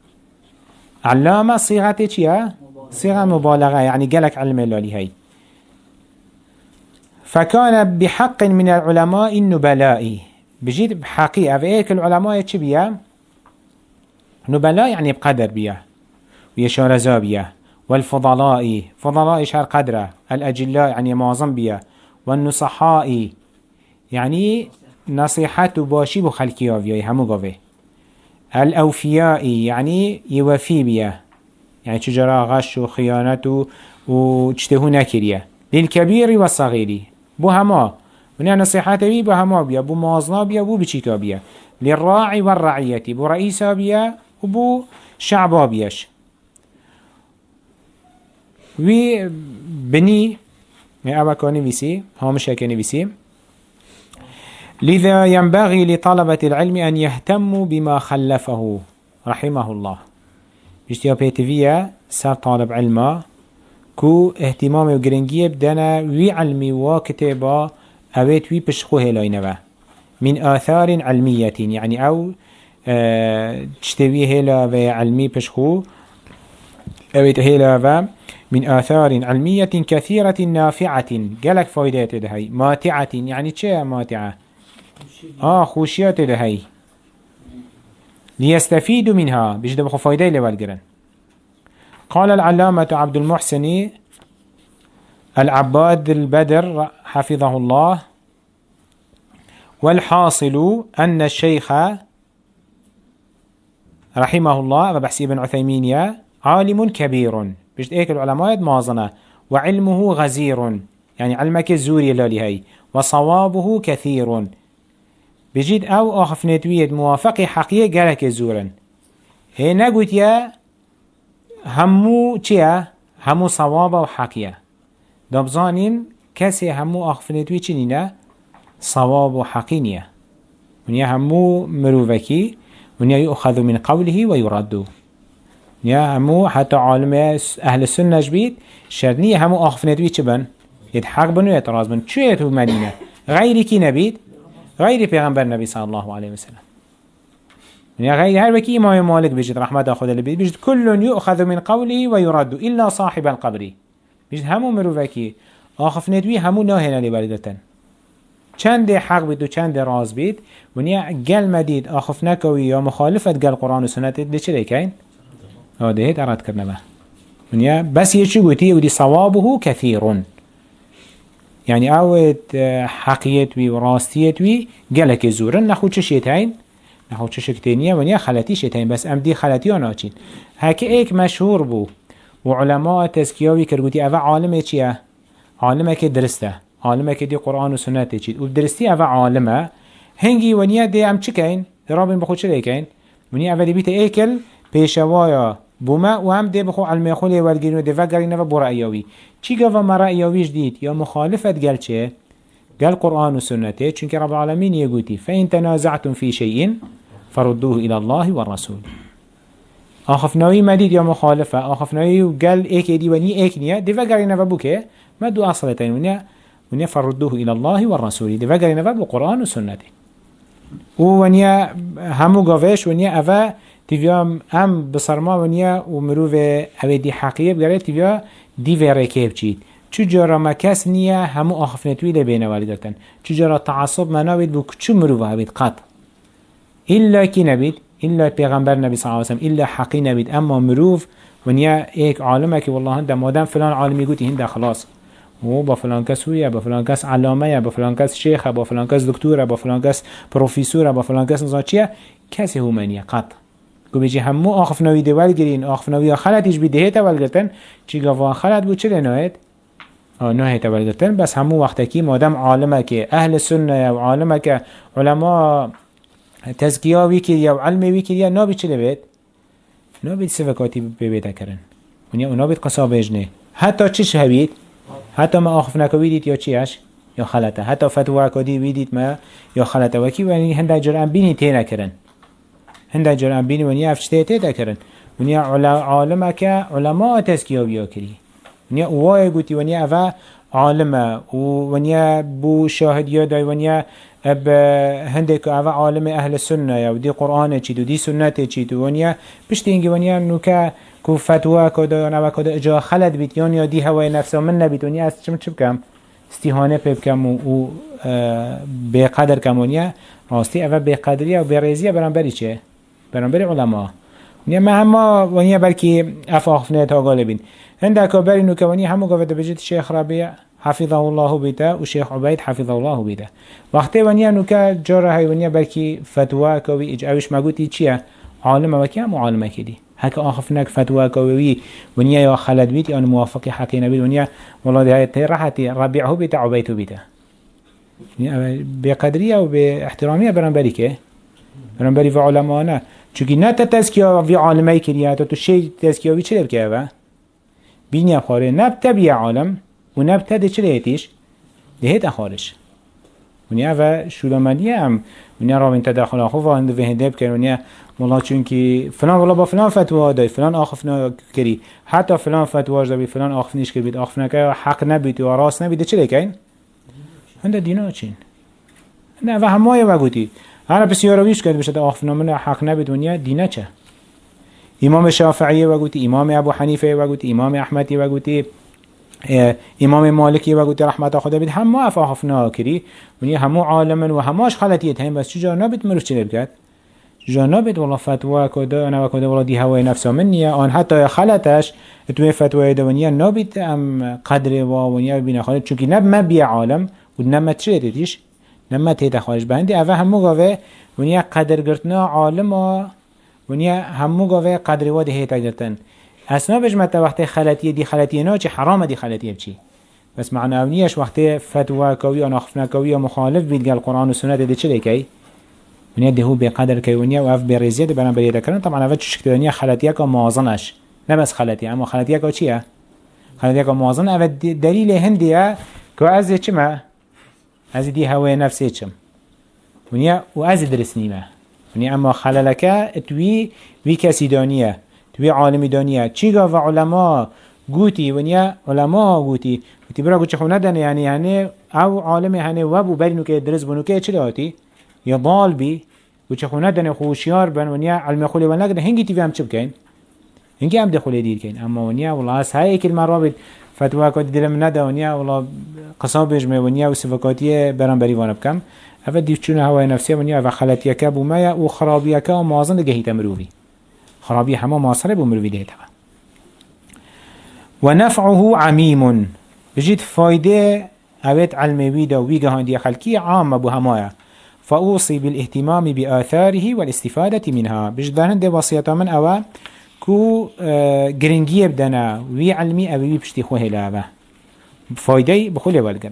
علامة صيغة يا صيغة مبالغة يعني قالك علم لالي هاي فكان بحق من العلماء النبلاء بجد بحقيقة فإيك العلماء يتشبيا نبلاء يعني بقدر بيا ويشار زابية والفضلاء فضلاء شهر قدره الأجلاء يعني معظم بيا والنصحاء يعني نصيحة باشي بخلقيا بيا همو قوي الأوفياء يعني يوفي بيا يعني تجرى غش وخيانة وجته نكريا للكبير والصغير بو هما ونيا نصيحة بي بو هما بيا بو موازنا بيا بو بچيكا بيا للراعي والرعية بو رئيسا بيا وبو شعبا بياش وی بني أبا كوني بيسي هامش كوني بيسي لذا ينبغي لطلبة العلم أن يهتموا بما خلفه رحمه الله بيشتيا بيتفيا سر طالب علما كو اهتمام وگرنگيه بدنا وي علمي وكتابا اويت وي بشخوه لاينوا من آثار علمية يعني او اه تشتويه هلا و علمي بشخو اويت هلا و من آثار علمية كثيرة نافعة قالك فايدات دهي ماتعة يعني چه ماتعة آه خوشيات دهي ليستفيدوا منها بجد بخو فايدة لوالقرن قال العلامة عبد المحسن العباد البدر حفظه الله والحاصل أن الشيخ رحمه الله وبحسي بن عثيمين عالم كبير بجد ايك العلماء مازنة وعلمه غزير يعني علمك الزوري لالي هاي وصوابه كثير بجد او اخف نتوية موافق حقيقة قالك الزورا هي نقول يا همو چيا همو صوابه وحقيقة دابزانين كسي همو اخف نتوية چنينه صواب وحقينية ونيا همو مروفكي ونيا يؤخذ من قوله ويرد يا همو حتى عالم أهل السنة جبيت شرنية همو آخفنتوي چبن يتحق بنو يتراز بن چو يتو مدينة غيري كي نبيت غيري پیغمبر نبي صلى الله عليه وسلم يا غير هر وكي إمام مالك بجد رحمة أخذ البيت بجد كل يؤخذ من قوله ويرد إلا صاحب القبر بجد همو مروفكي آخفنتوي همو ناهنا لبردتن چند حق بید و چند راز بید ونیا گل مدید آخف نکوی یا مخالفت گل قرآن و سنت ده چه لیکن؟ هذا هيت أراد كرنا به ونيا بس يشي قوتي ودي صوابه كثير يعني اوت حقيت وي وراستيت وي قالك زورن نخو تشيتين نخو تشكتينيا ونيا خلاتي شيتين بس ام دي خلاتي وناچين هكي ايك مشهور بو وعلماء تزكيوي كرغوتي اوا عالمه چيه عالمه كي درسته عالمه كي دي قرآن و سنت چيت ودرستي اوا عالمه هنگي ونيا دي ام چكين رابن بخو چليكين ونيا اوا دي بيت ايكل پیشوايا بوما و هم ده بخو علمي خولي والگيرين و ده وگرين و برأيوي چي قوة ما رأيويش ديت يا مخالفت قال چه قال قرآن و سنته چونك رب العالمين يقولي فإن تنازعتم في شيء فردوه إلى الله والرسول آخفناوي مديد يا مخالفة آخفناوي قال ايك دي وني ايك نيا ده وگرين و بوكي ما دو أصلتين ونيا ونيا فردوه إلى الله والرسول ده وگرين و بو قرآن و سنته ونيا همو قوش ونيا أفا تیویا ام بسرما ونیا و مروف اوه دی حقیه بگره تیویا دی ورکیب چید چجورا مکس نیه همو آخفنتوی لبینه والی گرتن چجورا تعصب مناوید بو کچو مروف هبید قط إلا کی نبید إلا پیغمبر نبی صلی اللہ علیہ وسلم إلا حقی نبید اما مروف ونیا ایک عالمه که والله هنده مادم فلان عالمی گوتی هنده خلاص و با فلان کس هویه با فلان کس علامه با فلان کس شیخه با فلان کس دکتوره با فلان کس پروفیسوره با فلان کس نزاچیه کسی همانیه قط کو بیچی همو آخفناوی دوال گرین آخفناوی خلطش بی دهیت اول گرتن چی گوان خلط بود چه نهایت؟ آه نهایت اول گرتن بس همو وقتا کی مادم عالمه که اهل سنه و عالمه که علماء تزکیاوی کریا و علموی کریا نابی چه لبید؟ نابید سفکاتی ببیده کرن ونیا نابید قصا بجنه حتی چیش هبید؟ حتی ما آخفناکوی دید یا چیش؟ یا خلطه حتی فتوه کدی بیدید ما یا خلطه وکی ونی هنده جرم بینی تینه کرن هنده جرم بینی ونیا افشته تیتا کرن ونیا عالمه که علماء تزکیه بیا کری ونیا اوای گوتی ونیا اوه عالمه ونیا بو شاهدیه دای ونیا اب هنده که اوه عالم اهل سنه و دی قرآن چید و دی سنت چید ونیا پشتی اینگه ونیا نوکه که فتوه کده نوه کده اجا خلط بیت یا دی هوای نفسه من نبیت ونیا از چم چه بکم استیحانه پی بکم و بقدر کم ونیا راستی اوه بقدریه و بریزیه برانبری چه؟ برانبری علماء ونیا ما همه ونیا بلکی افاقفنه تا غالبین هنده که بری نوکه ونیا همو گفته بجید شیخ ربیع حفظه الله بیده و شیخ عبید حفظه الله بیده وقتی ونیا نوکه جاره های ونیا بلکی فتوه کوی اجعوش مگوتی چیه؟ عالمه وکی هم عالمه کدی هک آخفنک فتوه کوی ونیا یا خلد بید یا موافقی حقی نبید ونیا والله ده های راحتی ربیعه بیده عبیده بیده بقدریه و به احترامیه برانبری که برانبری و علماء نه چونکه نه تا تزکیه وی عالمه کریه تا تو شی تزکیه وی چه بکه و بینی اخاره نبتا بی عالم و نبتا ده چه لیتیش دهیت اخارش ونیا و شلومدیه هم ونیا را این تدخل آخو و هنده وهنده بکن ونیا والله چونکه فلان والله با فلان فتوه دای فلان آخفنا کری حتی فلان فتوه دای فلان آخفنیش کری بید آخفنا که حق نبید و راست نبید چه لیکن هنده دینا چین نه و همه و گوتی هر بسیارویش کرد بشه آخفنا من حق نبید ونیا دینه چه امام شافعیه و گوتی امام ابو حنیفه و گوتی امام احمدی و گوتی امام مالکی و گوتی رحمت خدا بید همه افاقفنا کری ونیا همه عالمن و همهاش خلطیت هم بس چجا نبید مروف چه بکرد چجا نبید والله فتوه کده نوه کده والله دی هوای نفسا من نیه آن حتی خلطش توی فتوه ده ونیا نبید ام قدر و ونیا بین خالد چونکه نب مبی عالم و نمت چه دیدیش نمت هیت خالش بندی اوه همه گاوه ونیا قدر گرتنا عالم و ونیا همو گاوه قدر و ده هیتا گرتن اسنا بجمت وقتی خلطیه دی خلطیه نا چی حرام دی خلطیه بچی بس معنی اونیش وقتی فتوه کوی و ناخفنا کوی و مخالف بید گل قرآن و سنت ده چه لیکی ونیا ده هو بقدر کوی ونیا و اف بریزیه ده برن بریده کرن طبعا اوه چشکت ونیا خلطیه که موازنش نه بس خلطیه اما خلطیه که چیه خلطیه که موازن اوه دلیل هندیه که از چه ما از دی هوای نفسی چم ونیا و از درس نیمه ونیا اما خلالکه توی وی کسی دانیه توی عالمی دانیه چیگا و علماء گوتی ونیا علماء گوتی گوتی برا گوچه خونه دنه یعنی یعنی او عالمی هنه وبو برینو که درس بنو که چلی آتی یا ضال بی گوچه خونه دنه خوشیار بن ونیا علم خولی ون نگده هنگی تیوی هم چه بکن هنگی هم دخولی دیر کن اما ونیا والله از های کلمه رابط فتوه کتی دلم نده ونیا والله قصابش می ونیا و صفقاتی برام بریوان بکم اول دیو چونه هوای نفسی ونیا و خلطیه که بو مایا و خرابیه که و مازن دگه هیتا مروی خرابي هما معاصره بمروي ده تبع ونفعه عميم بجد فايده اوت علمي ويدا ويجا هندي خلقي عامه بهمايا فأوصي بالاهتمام بآثاره والاستفادة منها بجدان هنده وصيتا من أوا كو جرنجيه بدنا وي علمي أبي بشتي خوه لابا فايدي بخولي والقرن.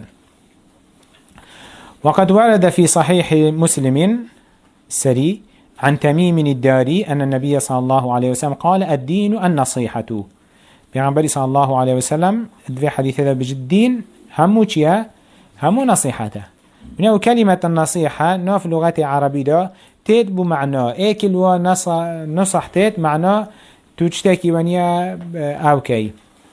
وقد ورد في صحيح مسلم سري عن تميم الداري أن النبي صلى الله عليه وسلم قال الدين النصيحة بيعنبري صلى الله عليه وسلم في حديث هذا بجدين همو چيا همو نصيحته من كلمة النصيحة ناف لغة عربية دا تيت بمعنى ايكل و نصح تيت معنى توجتكي ونيا اوكي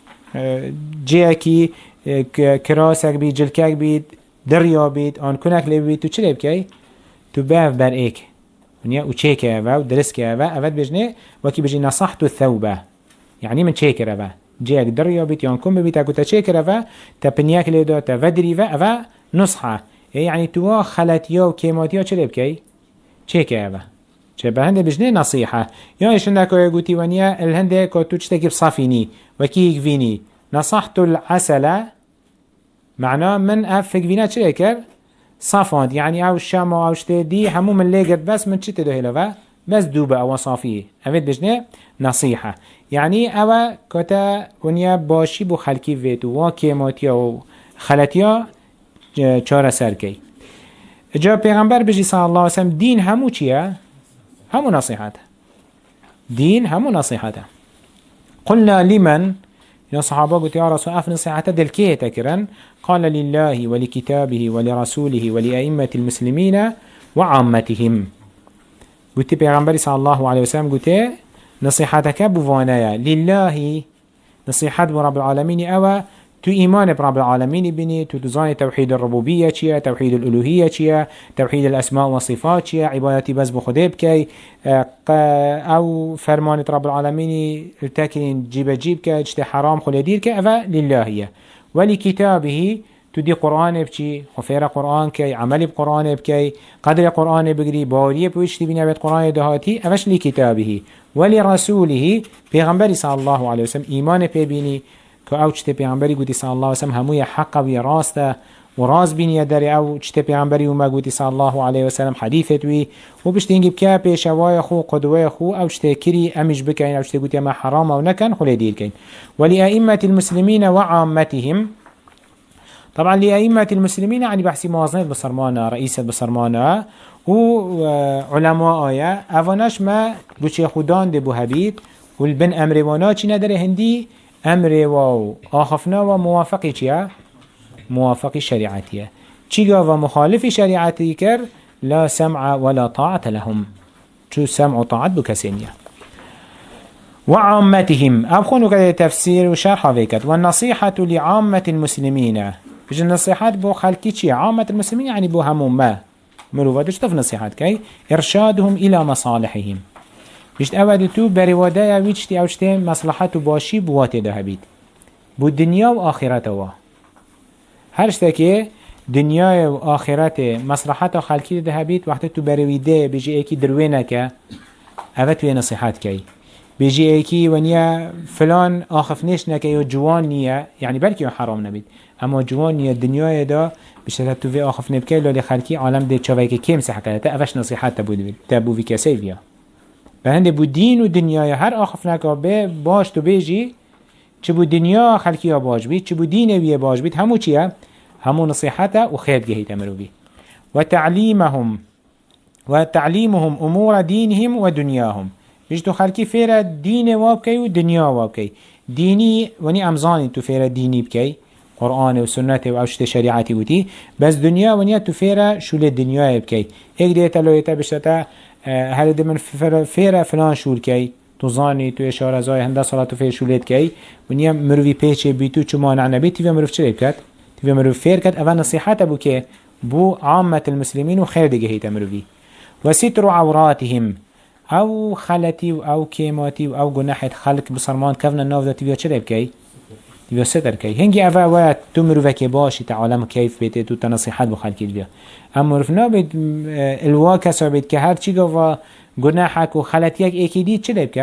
جيكي كراسك بيت جلكك بيت دريا بيت آن كنك لي بيت تو چلي بكي تو باف بر ايك ونيا و چيك اوه و درسك اوه اوه بجنه وكي بجي نصحت الثوبة يعني من چيك اوه جيك دريا بيت يان كم بيت اكو تا چيك اوه تا پنياك لي دا تا ودري اوه نصحه يعني توا خلاتيا و كيماتيا چلي بكي چيك اوه چه به هنده بجنه نصيحة يعني شندك ويقوتي ونيا الهنده كو تو چتكي بصافيني وكي يكفيني نصحت العسل معناه من افك فينا چه كر صافاند يعني او شما او شتدي همو من ليقت بس من چته ده هلوه بس دوبه او صافيه اوید بجنه نصيحة يعني او كتا ونيا باشي بو خلقي ويتو و كيماتيا و خلاتيا چاره سر كي جا پیغمبر بجي صلى الله عليه وسلم دين همو چيه همو نصيحته دين همو نصيحته قلنا لمن يا صحابة قلت يا رسول أف نصيحته دلكيه تكرن قال لله ولكتابه ولرسوله ولأئمة المسلمين وعامتهم قلت پیغمبر صلى الله عليه وسلم قلت نصيحتك بوانايا لله نصيحت برب العالمين أو تو إيمان برب العالمين بني تو تزاني توحيد الربوبية چيا توحيد الألوهية چيا توحيد الأسماء والصفات چيا عبادتي بس بخده بكي أو فرمان رب العالمين التاكين جيب جيب كي اجتي حرام خلدير كي أفا لله هي ولكتابه تدي قرآن بكي خفير قرآن كي عمل بقرآن بكي قدر قرآن بقري باريه بوشتي بنا بيت قرآن دهاتي أفش لكتابه ولرسوله پیغمبر صلى الله عليه وسلم إيمان بيبيني که او چته پیامبری گویی صلی الله علیه و سلم هموی حق و راسته و راز بینی داره او چته پیامبری و ما گویی صلی الله علیه و سلم حدیثت وی و بشتینگی بکه پیشوای خو قدوه خو او چته کری امیش بکن او چته گویی ما حرام و نکن خلی دیر کن ولی ائمه المسلمین و عامتهم طبعا لأئمة المسلمين يعني بحثي موازنة بصرمانة رئيسة بصرمانة و علماء آية أفناش ما بوشي خودان دي بوهبيت والبن أمر وانا چي نداره هندي أمر و آخفنا و موافقی چیه؟ موافقی شریعتیه چیگا و مخالف شریعتی کر لا سمع ولا طاعة لهم چو سمع و طاعت بکسینیه وعامتهم أبخونو كده تفسير وشرح فيكت والنصيحة لعامة المسلمين بيج النصيحات بو خلقي چية عامة المسلمين يعني بو همون ما مروفاتش تف نصيحات كي إرشادهم إلى مصالحهم بيشت اول تو بريوادايا ويشتي اوشتي مصلحتو باشي بواته ده بيت بو دنيا و آخرته هرشتاكي دنيا و آخرته مصلحتو خلقي ده بيت وقت تو بريوده بيجي ايكي دروينك اوتوه نصيحات كي بيجي ايكي ونيا فلان آخفنيش نكي و جوان نية يعني بلكي حرام نبيت اما جوان نية دنيا ده بيشتت تو في آخفني بكي لولي خلقي عالم ده چاوهيكي كيم سحكالتا اوش نصيحات تبو تبو في كسيفيا بهنده بو دين و دنیای هر آخف نکا به باش تو بیجی چه بو دنیا خلقی ها باش بید چه بو دین ویه باش بید همو چیه؟ همو نصیحته و خیر گهیت امرو بید و تعلیمهم و تعلیمهم امور دینهم و دنیاهم بیش تو خلقی فیر دین وابکی و دنیا وابکی دینی ونی امزانی تو فیر دینی بکی قرآن و سنت و اوشت شریعتی بودی بس دنیا ونیا تو فیر شول دنیا بکی ایک دیتا لویتا بشتا هل ده من فيرا فلان شول كي توزاني تو اشاره زای هنده صلاة فير شولت كي ونيا مروي پیچه بيتو چو مانع نبي تيوه مروف چه بكت تيوه مروف فير كت اول نصيحات ابو كي بو عامة المسلمين وخير دي هيتا مروفي وستر عوراتهم او خلتي او كيماتي او جناحة خلق بصرمان كفنا الناف ده تيوه چه بكي تيوه ستر كي هنجي اول وقت تو مروفه كي باشي تعالم كيف بيته تو تنصيحات بخلقي بيا اما رفنا بيت الواكس بيت كهر چي قوة گناحك و خلطيك ايكي دي چه بكت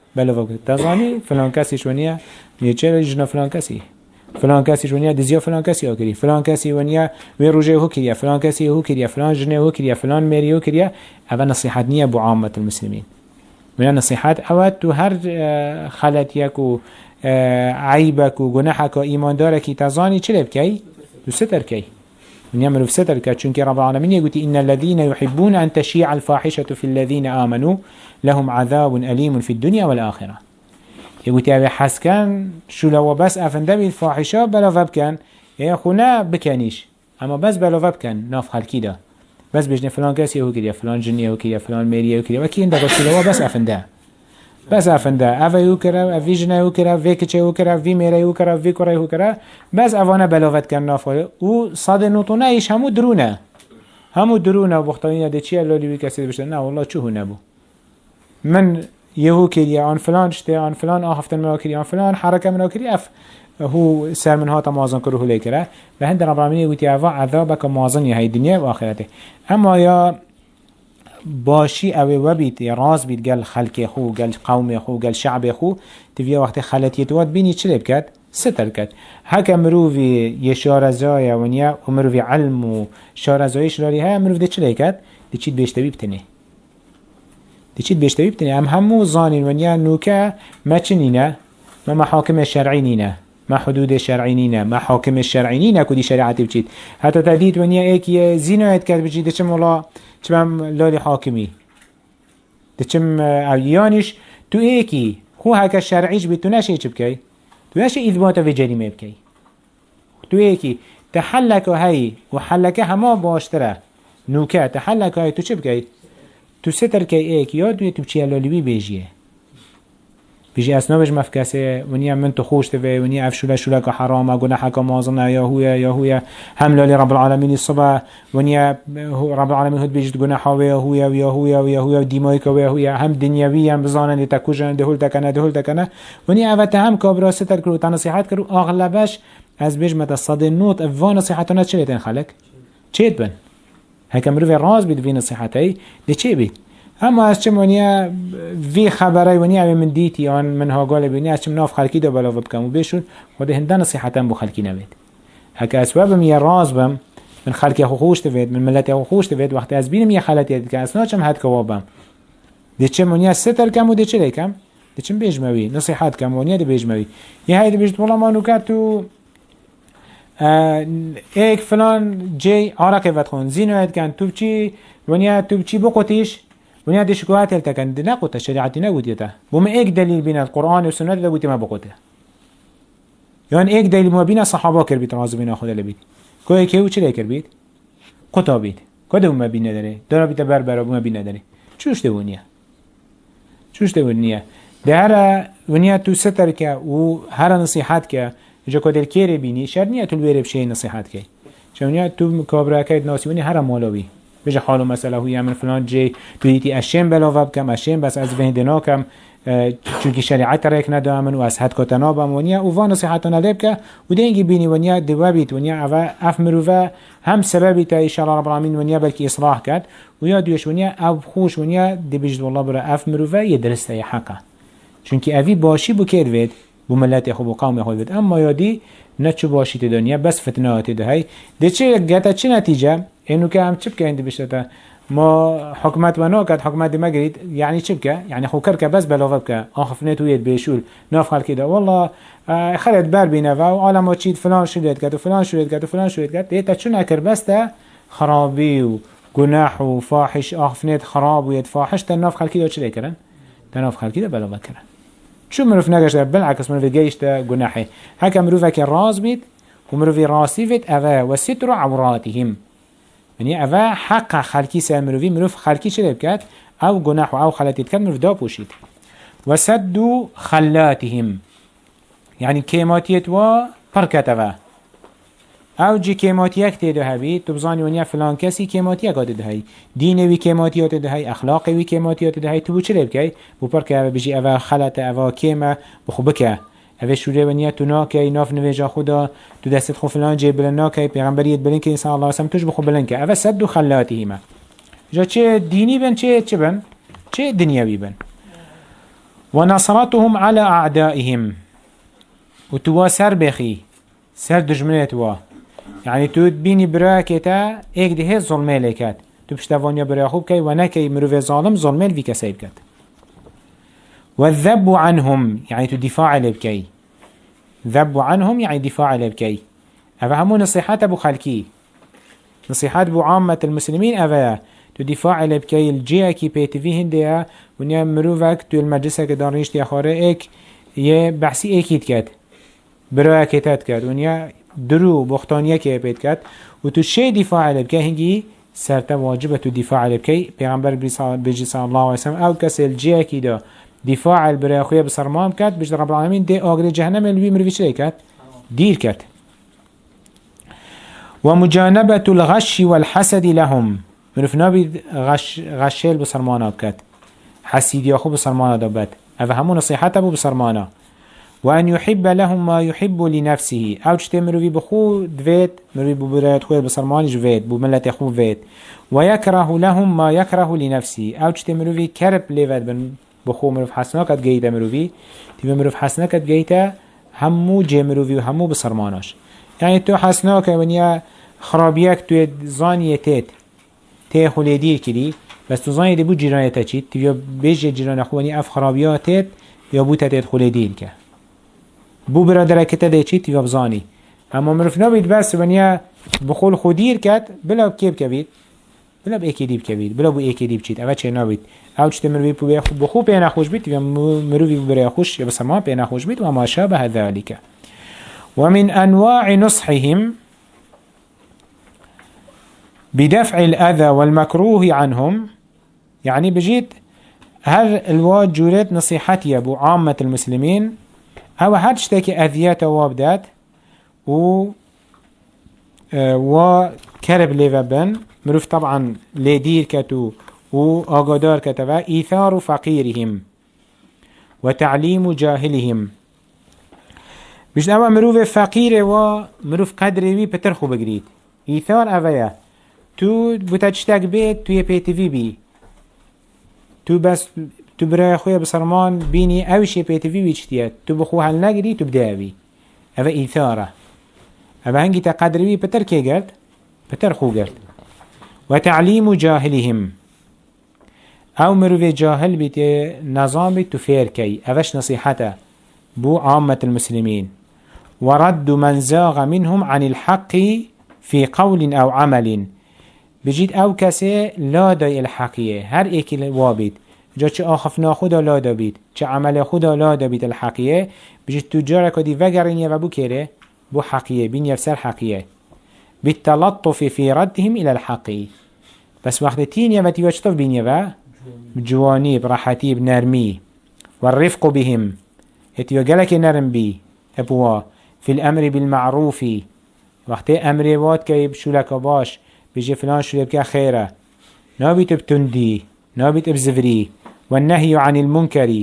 بلو بکن تزانی فلان کسیش ونیا میچه جنا فلان کسی فلان کسیش ونیا دزیا فلان کسی ها کری فلان کسی ونیا وی روزه هو کریا فلان کسی هو کریا فلان جنه هو کریا فلان میری هو کریا اول نصیحت نیه بو عامة المسلمین من نصیحت اول تو هر خلطیک و عیبک و گناحک و ایمان دارکی تزانی چه بکی تو ستر کی من يعملوا في ستر كأنك رب العالمين يقول إن الذين يحبون أن تشيع الفاحشة في الذين آمنوا لهم عذاب أليم في الدنيا والآخرة يقول أبي حسكان شو لو بس أفنده بالفاحشة بلا فبكان يا أخونا بكانيش أما بس بلا فبكان ناف خلقي ده بس بيجني فلان كاسي هو كده فلان جنيه هو كده فلان ميري هو كده وكين ده قلت له بس أفنده بس أفنده أفا يوكرا أفي جنيه يوكرا في كتشي يوكرا في ميري يوكرا في كوري يوكرا بس أفانا بلاغت كان نافل و صاد نوتونا إيش همو درونه همو درونه وبختانية ده چيه اللي بي كسي بشتر نا والله چه هو نبو من يهو كريا عن فلان شتي عن فلان آهفتن منا كريا عن فلان حركة منا كريا أف هو سر من هاتا موازن كروه ليكرا بهند رب العالمين يقول يا عذابك موازن يا هاي الدنيا وآخرته أما يا باشی اوی وبیت راز بیت گل خلق خو گل قوم خو گل شعب خو تبیا وقت خلطیت واد بینی چه بکد ستر کد هک مروی یه شارزای ونیا و مروی علم و شارزایش لاری های مروی ده چه کد دی چیت بیشتوی بتنه دی چیت بیشتوی بتنه ام همو زانین ونیا نوکه ما چنینه ما محاکم شرعی نینه ما حدود شرعی نینه ما حاکم شرعی نینه کدی شریعتی بچید حتی تدید ونیا ایکی زینایت کرد بچید چه مولا چم لالی حاکمی دچم اویانش تو ایکی خو هک شرعیش بی تو نشه چه بکی تو نشه اثبات و جریمه بکی تو ایکی تحلک هی و حلک همه باشتره نوکه تحلک هی تو چه بکی تو ستر کی ایک یا دوی تو چی لالی بی بیجیه بیجی اسنابش مفکسه ونیا من تو خوشت و ونیا افشوله شوله که حرامه گناحه که مازنه یا هویا یا هویا هم لالی رب العالمین الصبح ونیا رب العالمین هد بیجد گناحه و یا هویا و یا هویا و یا هویا و دیمایی که و یا هویا هم دنیاوی هم بزانن تکوشن دهول تکنه دهول تکنه ونیا اوت هم کابرا ستر کرو تا نصیحت کرو اغلبش از بیج متصد نوت افوا نصیحتانه چه لیتن خلق؟ چه بن؟ هکم رو راز بید وی نصیحتایی ده چه بید؟ اما از چه منیا وی خبرای ونیا من دیتی آن من ها قال بینی از چه مناف خلکی دو بلاو بکم و بیشون خود هنده نصیحتاً بو خلکی نوید هکا اسبابم یه راز بم من خلکی خو خوش دوید من ملتی خو خوش دوید وقتی از بینم یه خلطی دید که اصنا چم حد کوابم ده چه منیا ستر کم و ده چه لیکم ده چم بیجموی نصیحت کم ونیا ده بیجموی یه هایی ده بیجت والله ما نوکت تو ایک فلان جی عرق فتخون زینوید کن تو بچی ونیا تو بچی بقوتیش ونیا ده شکوات هل تکن ده نقوته شریعتی نگوتیه تا بوم ایک دلیل بین القرآن و سنت ده بوتی ما بقوته یعنی ایک دلیل ما بین صحابه کر بیت رازو بین آخوده لبید که ایکی او چلی کر بید؟ قطع بید که ده ما بین نداره دارا بیت بر برا بوم بین نداره چوش ده ونیا چوش ده ونیا ده هر ونیا تو ستر که و هر نصیحت که جا که دل کره بینی شر نیا تو الویره بشه نصیحت که چون ونیا تو مکابره که ناسی ونیا هر مالوی بجا حالو مسئله هوی من فلان جی دویتی اشیم بلاو بکم اشیم بس از وهندنا کم چونکی شریعت ریک ندامن و از حد کتنابم ونیا و وان نصیحتنا لب که و دینگی بینی ونیا دوابیت ونیا اف مروفه هم سببی تا ایشالا رب العالمین ونیا بلکی اصلاح کرد و یا دویش ونیا او خوش ونیا دی بجد والله برا اف مروفه یه درسته یه حقه چونکی اوی باشی بو کر وید بو ملت خو بو قوم خو وید اما یادی نچو باشی تی دنیا بس فتنات ده هی ده چه گتا چه نتیجه اینو که هم چه بکه اندی بشته ما حکمت و ناکد حکمت ما گرید یعنی چه بکه یعنی خوکر که بس بلاغه بکه آخف نتوید بیشول ناف خلکی ده والله خلید بر بینه و عالم ها چید فلان شدید کد و فلان شدید کد و فلان شدید کد دیتا چون اکر بس ده خرابی و گناح و فاحش آخف نت خراب و ید فاحش تا ناف خلکی ده چه کرن تا ناف خلکی ده بلاغه کرن شو مروف نگشت بالعکس مروف گیش ده گناحی هکا مروف که راز بید و مروف راسی بید اوه و ستر عوراتهم يعني أفا حق خلقي سال مروفي مروف خلقي شلي بكات أو جناح أو خلاتي بكات مروف دا بوشيد وسدوا خلاتهم يعني كيماتيت و بركت أفا أو جي كيماتيك تيدو هبي تبزاني ونيا فلان كسي كيماتيك قد دهي دينوي كيماتيات دهي أخلاقي كيماتيات دهي تبو شلي بكاي بو بركة أفا بيجي أفا خلات أفا كيما بخبكه اوه شوره ونیا تو ناکی ناف نویجا خدا تو دستت خو فلان جه بلن ناکی پیغمبریت بلن که انسان الله رسم توش بخو بلن که اوه صد و خلاتی همه جا چه دینی بن چه چه بن چه دنیاوی بن ونصرتهم على أعدائهم وتوا سر بخي سر دجمنت وا يعني تو تبيني براكتا ايك ده هي ظلمه لكات تو بشتوانيا برا خوب كي ونكي مروف ظالم ظلمه في كسيب كات والذب عنهم يعني تو دفاع لبكي ذب عنهم يعني دفاع لبكي أفهموا نصيحات أبو خلقي نصيحات أبو عامة المسلمين أفا تو دفاع لبكي الجيه كي بيتفي هندية ونيا مروفك تو المجلسة كدارنيش دي أخواره ايك يه بحثي ايكيد كات برای کتات کرد ونیا درو بختانیه که بید کرد و تو شی دفاع لبکه هنگی سرتا واجبه تو دفاع لبکه پیغمبر بجی صلی الله علیه وسلم او کسی الجیه کی دا دفاع برای خوی بسرمام کرد بجد رب العالمین ده آگر جهنم الوی مروی چلی کرد دیر کرد و مجانبة الغش والحسد لهم مروف نابید غش غشل بسرمانا بکد حسیدی آخو بسرمانا دابد او همون نصیحت ابو بسرمانا وأن يحب لهم ما يحب لنفسه أو تشتي مروي بخو دويت مروي ببرايات خوية بصرماني جويت بملة أخو فيت ويكره لهم ما يكره لنفسه أو تشتي مروي كرب ليفت بخو مروف حسنا قد جيتا مروي تبا مروف حسنا قد جيتا همو جي مروي وهمو بصرماناش يعني تو حسنا كونيا خرابيك تو زانية تيت تي خولي دير كلي بس تو زانية دي بو جيرانية تاچيت تبا بيجي جيران أخواني أف خرابيات تيت يا بو تيت خولي دير كه بو برادر كتا دي چي تيوب زاني اما مروف نبيت بس ونيا بخول خودير كات بلا بكيب كبيت بلا بايكي ديب كبيت بلا بو ايكي ديب چيت اوه چه نبيت او چه مروفي بخو بينا خوش بيت و مروفي برا خوش بس ما بينا خوش بيت وما شابه ذلك ومن انواع نصحهم بدفع الاذى والمكروه عنهم يعني بجيت هر الواد جورت نصيحتي ابو عامة المسلمين او هر شتاكي اذيات وابدات و و كرب ليفبن مروف طبعا لدير كتو و آقادار كتوا ايثار فقيرهم وتعليم جاهلهم بجد او مروف فقير و مروف قدروي بترخو بگريد ايثار اويا تو بتجتاك بيت تو يبيت في بي تو بس تو برای خوی بسرمان بینی اوشی پیتوی ویچتیه تو بخو هل نگری تو بداوی او ایثاره او هنگی تا قدروی پتر که گرد پتر خو گرد و تعلیم جاهلهم او مروی جاهل بیت نظام بیت تو فیر کی اوش نصیحته بو عامة المسلمين ورد من زاغ منهم عن الحق في قول او عمل بجید او کسی لا دای الحقیه هر ایکی وابید جا چه آخفنا خدا لا دابید چه عمل خدا لا دابید الحقیه بجید تجاره کدی وگرینیه و بو کره بو حقیه بین یفسر حقیه بالتلطف في ردهم الى الحقی بس وقت تینیه و تیوه چطف بینیه و جوانی براحتی بنرمی والرفق بهم اتیوه گلک نرم بی ابوا في الامر بالمعروف وقت امر واد که بشولک باش بيجي فلان شو يبكي خيره نابيت بتندي نابيت بزفري والنهي عن المنكر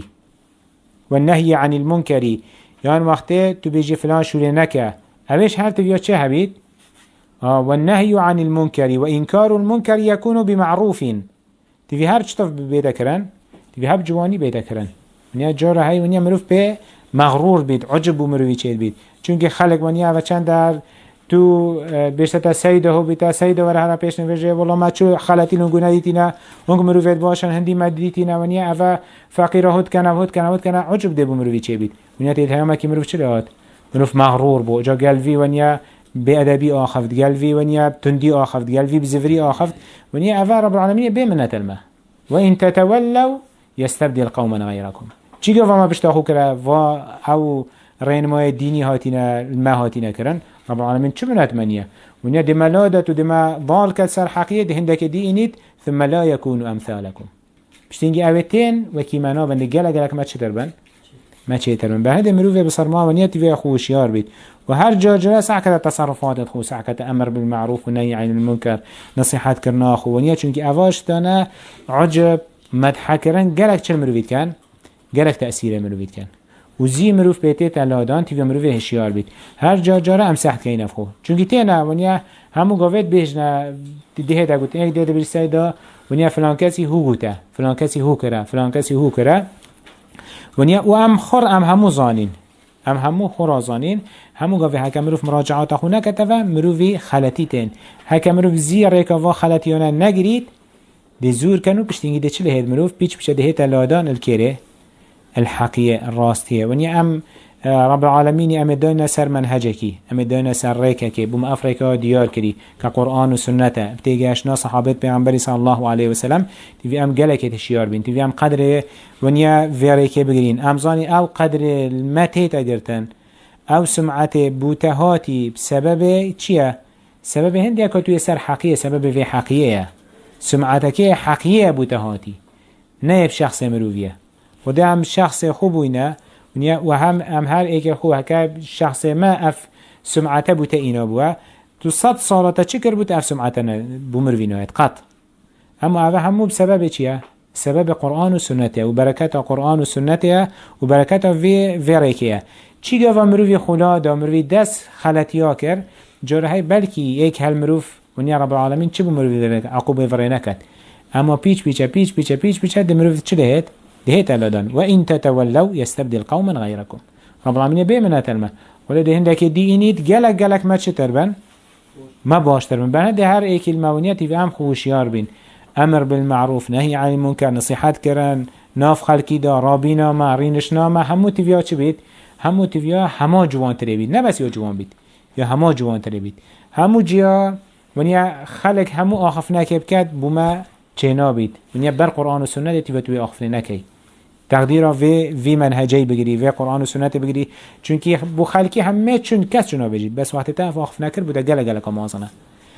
والنهي عن المنكر يعني وقته تو بيجي فلان شو لنكا اويش هل تبيا چه هبيت آه والنهي عن المنكر وإنكار المنكر يكون بمعروف تبي هر چطف بيدا كرن تبي هب جواني بيدا كرن ونيا جاره هاي ونيا مروف به مغرور بيت عجب ومروفي چيد بيت چونك خلق ونيا و چند در تو بیشتر سیده هو بیتا سیده وره هر پیش نویجه والله ما چو خالتی لنگونه دیتینا اونگ مروفیت باشن هندی مدیتینا ونیا اوه فقیره هود کنه هود کنه هود کنه عجب ده بو مروفی چه بید ونیا تید همه که مروف چه داد مروف مغرور بو جا قلبی ونیا بی ادبی آخفت قلبی ونیا تندی آخفت قلبی بزفری آخفت ونیا اوه رب العالمین بی منت المه و این تتولو يستبدل قوما غيركم چی گفت ما بشتاخو کرا و او رینمای دینی هاتینا المه هاتینا کرن رب العالمين شو منات منيه ونيا دما لادت ودما ضال كسر حقيقة ده هندك دي إنيت ثم لا يكون أمثالكم بشتنجي أوتين وكيمانا بند جلا جلك ما تشتر بن ما تشتر بن بهذا مروفه بصرما ونيا تبي أخو شيار بيت وهر جا جلا ساعة تصرفات أخو ساعة أمر بالمعروف والنهي عن المنكر نصيحات كرنا أخو ونيا چونكي أواش تانا عجب مدح كرن جلك شل مروفيت كان جلك تأثير مروفيت كان وزي مروف بيتي تلادان تيجي مروف هشيار بيت هر جا جاره هم سخت كين افخو چونكي تينا ونيا همو قوات بيجنا تديه دا قلت ايك دادا برساي دا ونيا فلان كسي هو قوتا فلان كسي هو كرا فلان كسي هو كرا ونیا و ام خور ام همو زانین ام همو خورا زانین همو گاوی هکا مروف مراجعات خونه کتوه مروفی خلطی تین هکا مروف زیر ریکا و خلطیانه نگرید دی زور کنو پشتینگی دی چلی هید مروف پیچ پیچه دی هیتا لادان الکره الحقیه الراستیه ونیا ام رب العالمين أم داينا سر منهجكي أم داينا سر ريككي بوم أفريكا ديار كري كقرآن وسنة بتيجي صحابات بيغمبري صلى الله عليه وسلم تبي أم جلك تشيار بين تبي أم قدر ونيا فيريكي بجرين أم زاني أو قدر المتى تقدرتن أو سمعة بوتهاتي بسبب چيا سبب هندي كتوي سر حقيقة سبب في حقيقة سمعتك حقيقة بوتهاتي نيب شخص مروفية وده أم شخص خوبوينه و هم هم هر ایک خو هک شخص ما اف سمعته بوده اینا بوا تو صد سالته چی کر بود اف سمعته بومروینایت قط اما اوه همو بسبب چیه؟ سبب قرآن و سنته و برکت قرآن و سنته و برکت وی ویریکیه چی گفت مروی خلا دا مروی دست خلطیا کر جرهی بلکی یک هل مروف ونیا رب العالمین چی بومروی عقوبه ورینکت اما پیچ پیچه پیچ پیچه پیچ پیچه ده مروف چی دهید؟ دهيت الادان وان تتولوا يستبدل قوما غيركم رب العالمين بيمنا تلمه ولا ده هندك دينيت جلك جلك ما تشتربن ما باشتربن بنا ده هر اي كلمونيتي في ام خوشيار بين امر بالمعروف نهي عن المنكر نصيحات كران ناف خلقي دا رابينا ما رينشنا ما همو تيفيا چه بيت همو تيفيا هما جوان تري بيت نه بس يا جوان بيت يا هما جوان تري بيت همو جيا ونيا خلق همو اخفنا كبكات بما چنا بيت ونيا بر قرآن و سنة تيفا توي اخفنا كي تقديره في في منهجي بگیری في قرآن و سنت بگیری چونکی بو خلقی همه چون کس چنا بجید بس وقتی تا واقف نکر بوده گله گله کمازنه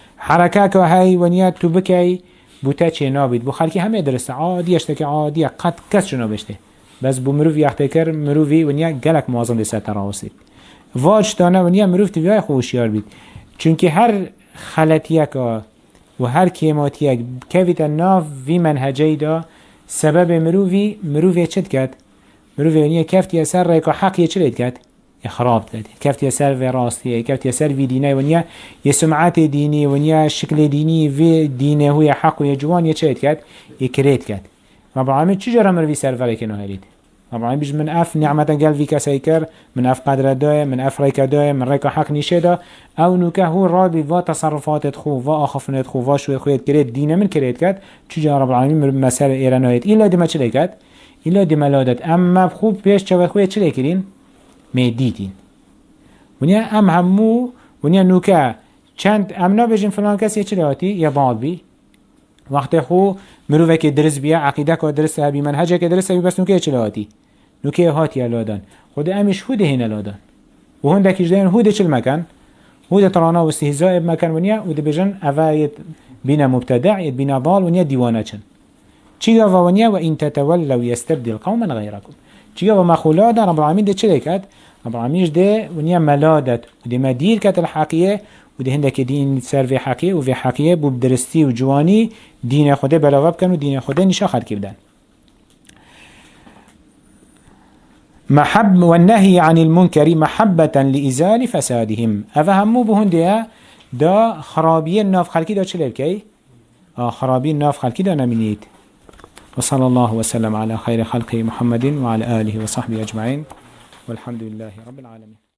حرکه که هی ونیا تو بکی بوده چه نابید بو خلقی همه درسته عادی اشتکی عادی قد کس چنا بجده بس بو مروف یختکر مروفی ونیا گلک مازن دسته تراوسید واج دانه ونیا مروف تیویای خوشیار بید چونکی هر خلطیه که و هر کیماتیه که ناف في منهجی دا سبب مروفي مروفي چد كد مروفي ونيا كفتي اثر ريكو حق يچليد كد خراب كد كفتي اثر في راستي كفتي اثر في ديني ونيا يسمعات ديني ونيا شكل ديني في دينه هو حق ويجوان يچليد كد يكريت كد رب العالمين چجرا مروفي سر فريك نهاريد رب العالمين بيج من اف نعمه قال في كسيكر من اف قدر داي من اف ريك داي من ريكو حق نيشدا او نوكه هو رابي و تصرفات خو و اخفنت خو و شو خويت كريت دينه من كريت كد چجرا رب العالمين مسألة ايرانايت الا دي ما چلي كد الا دي ملادت اما خوب پیش چو خويت چلي كرين ميديتين ونيا ام همو ونيا نوكه چند امنا بجن فلان کسی چلاتی یا بعد بی وقت خو مروه که درس بیا عقیده که درس هبی منهجه که درس هبی بس نوکه چلاتی نوکه هاتی لادن خود امش هوده هنه لادن و هنده کجدین هوده چل مکن هوده ترانا و استهزاء بمکن ونیا و ده بجن اوایت بین مبتدع ید بین ضال ونیا دیوانه چن چی گفت ونیا و این تتولوا يستبدل قوما غيركم چی گفت مخولاده رب العالمین ده چلی کد رب العالمین ده ونیا ملادت و ده مدیر کت الحقیه و ده هندك دين سر في حقيقة وفي حقيقة ببدرستي وجواني دين خده بلاغب كان ودين خده نشا خلق بدن محب والنهي عن المنكر محبة لإزال فسادهم أفهموا بهندها دا خرابية الناف خلقي دا چلل كي آه خرابية الناف خلقي دا نمينيت وصلى الله وسلم على خير خلقه محمد وعلى آله وصحبه أجمعين والحمد لله رب العالمين.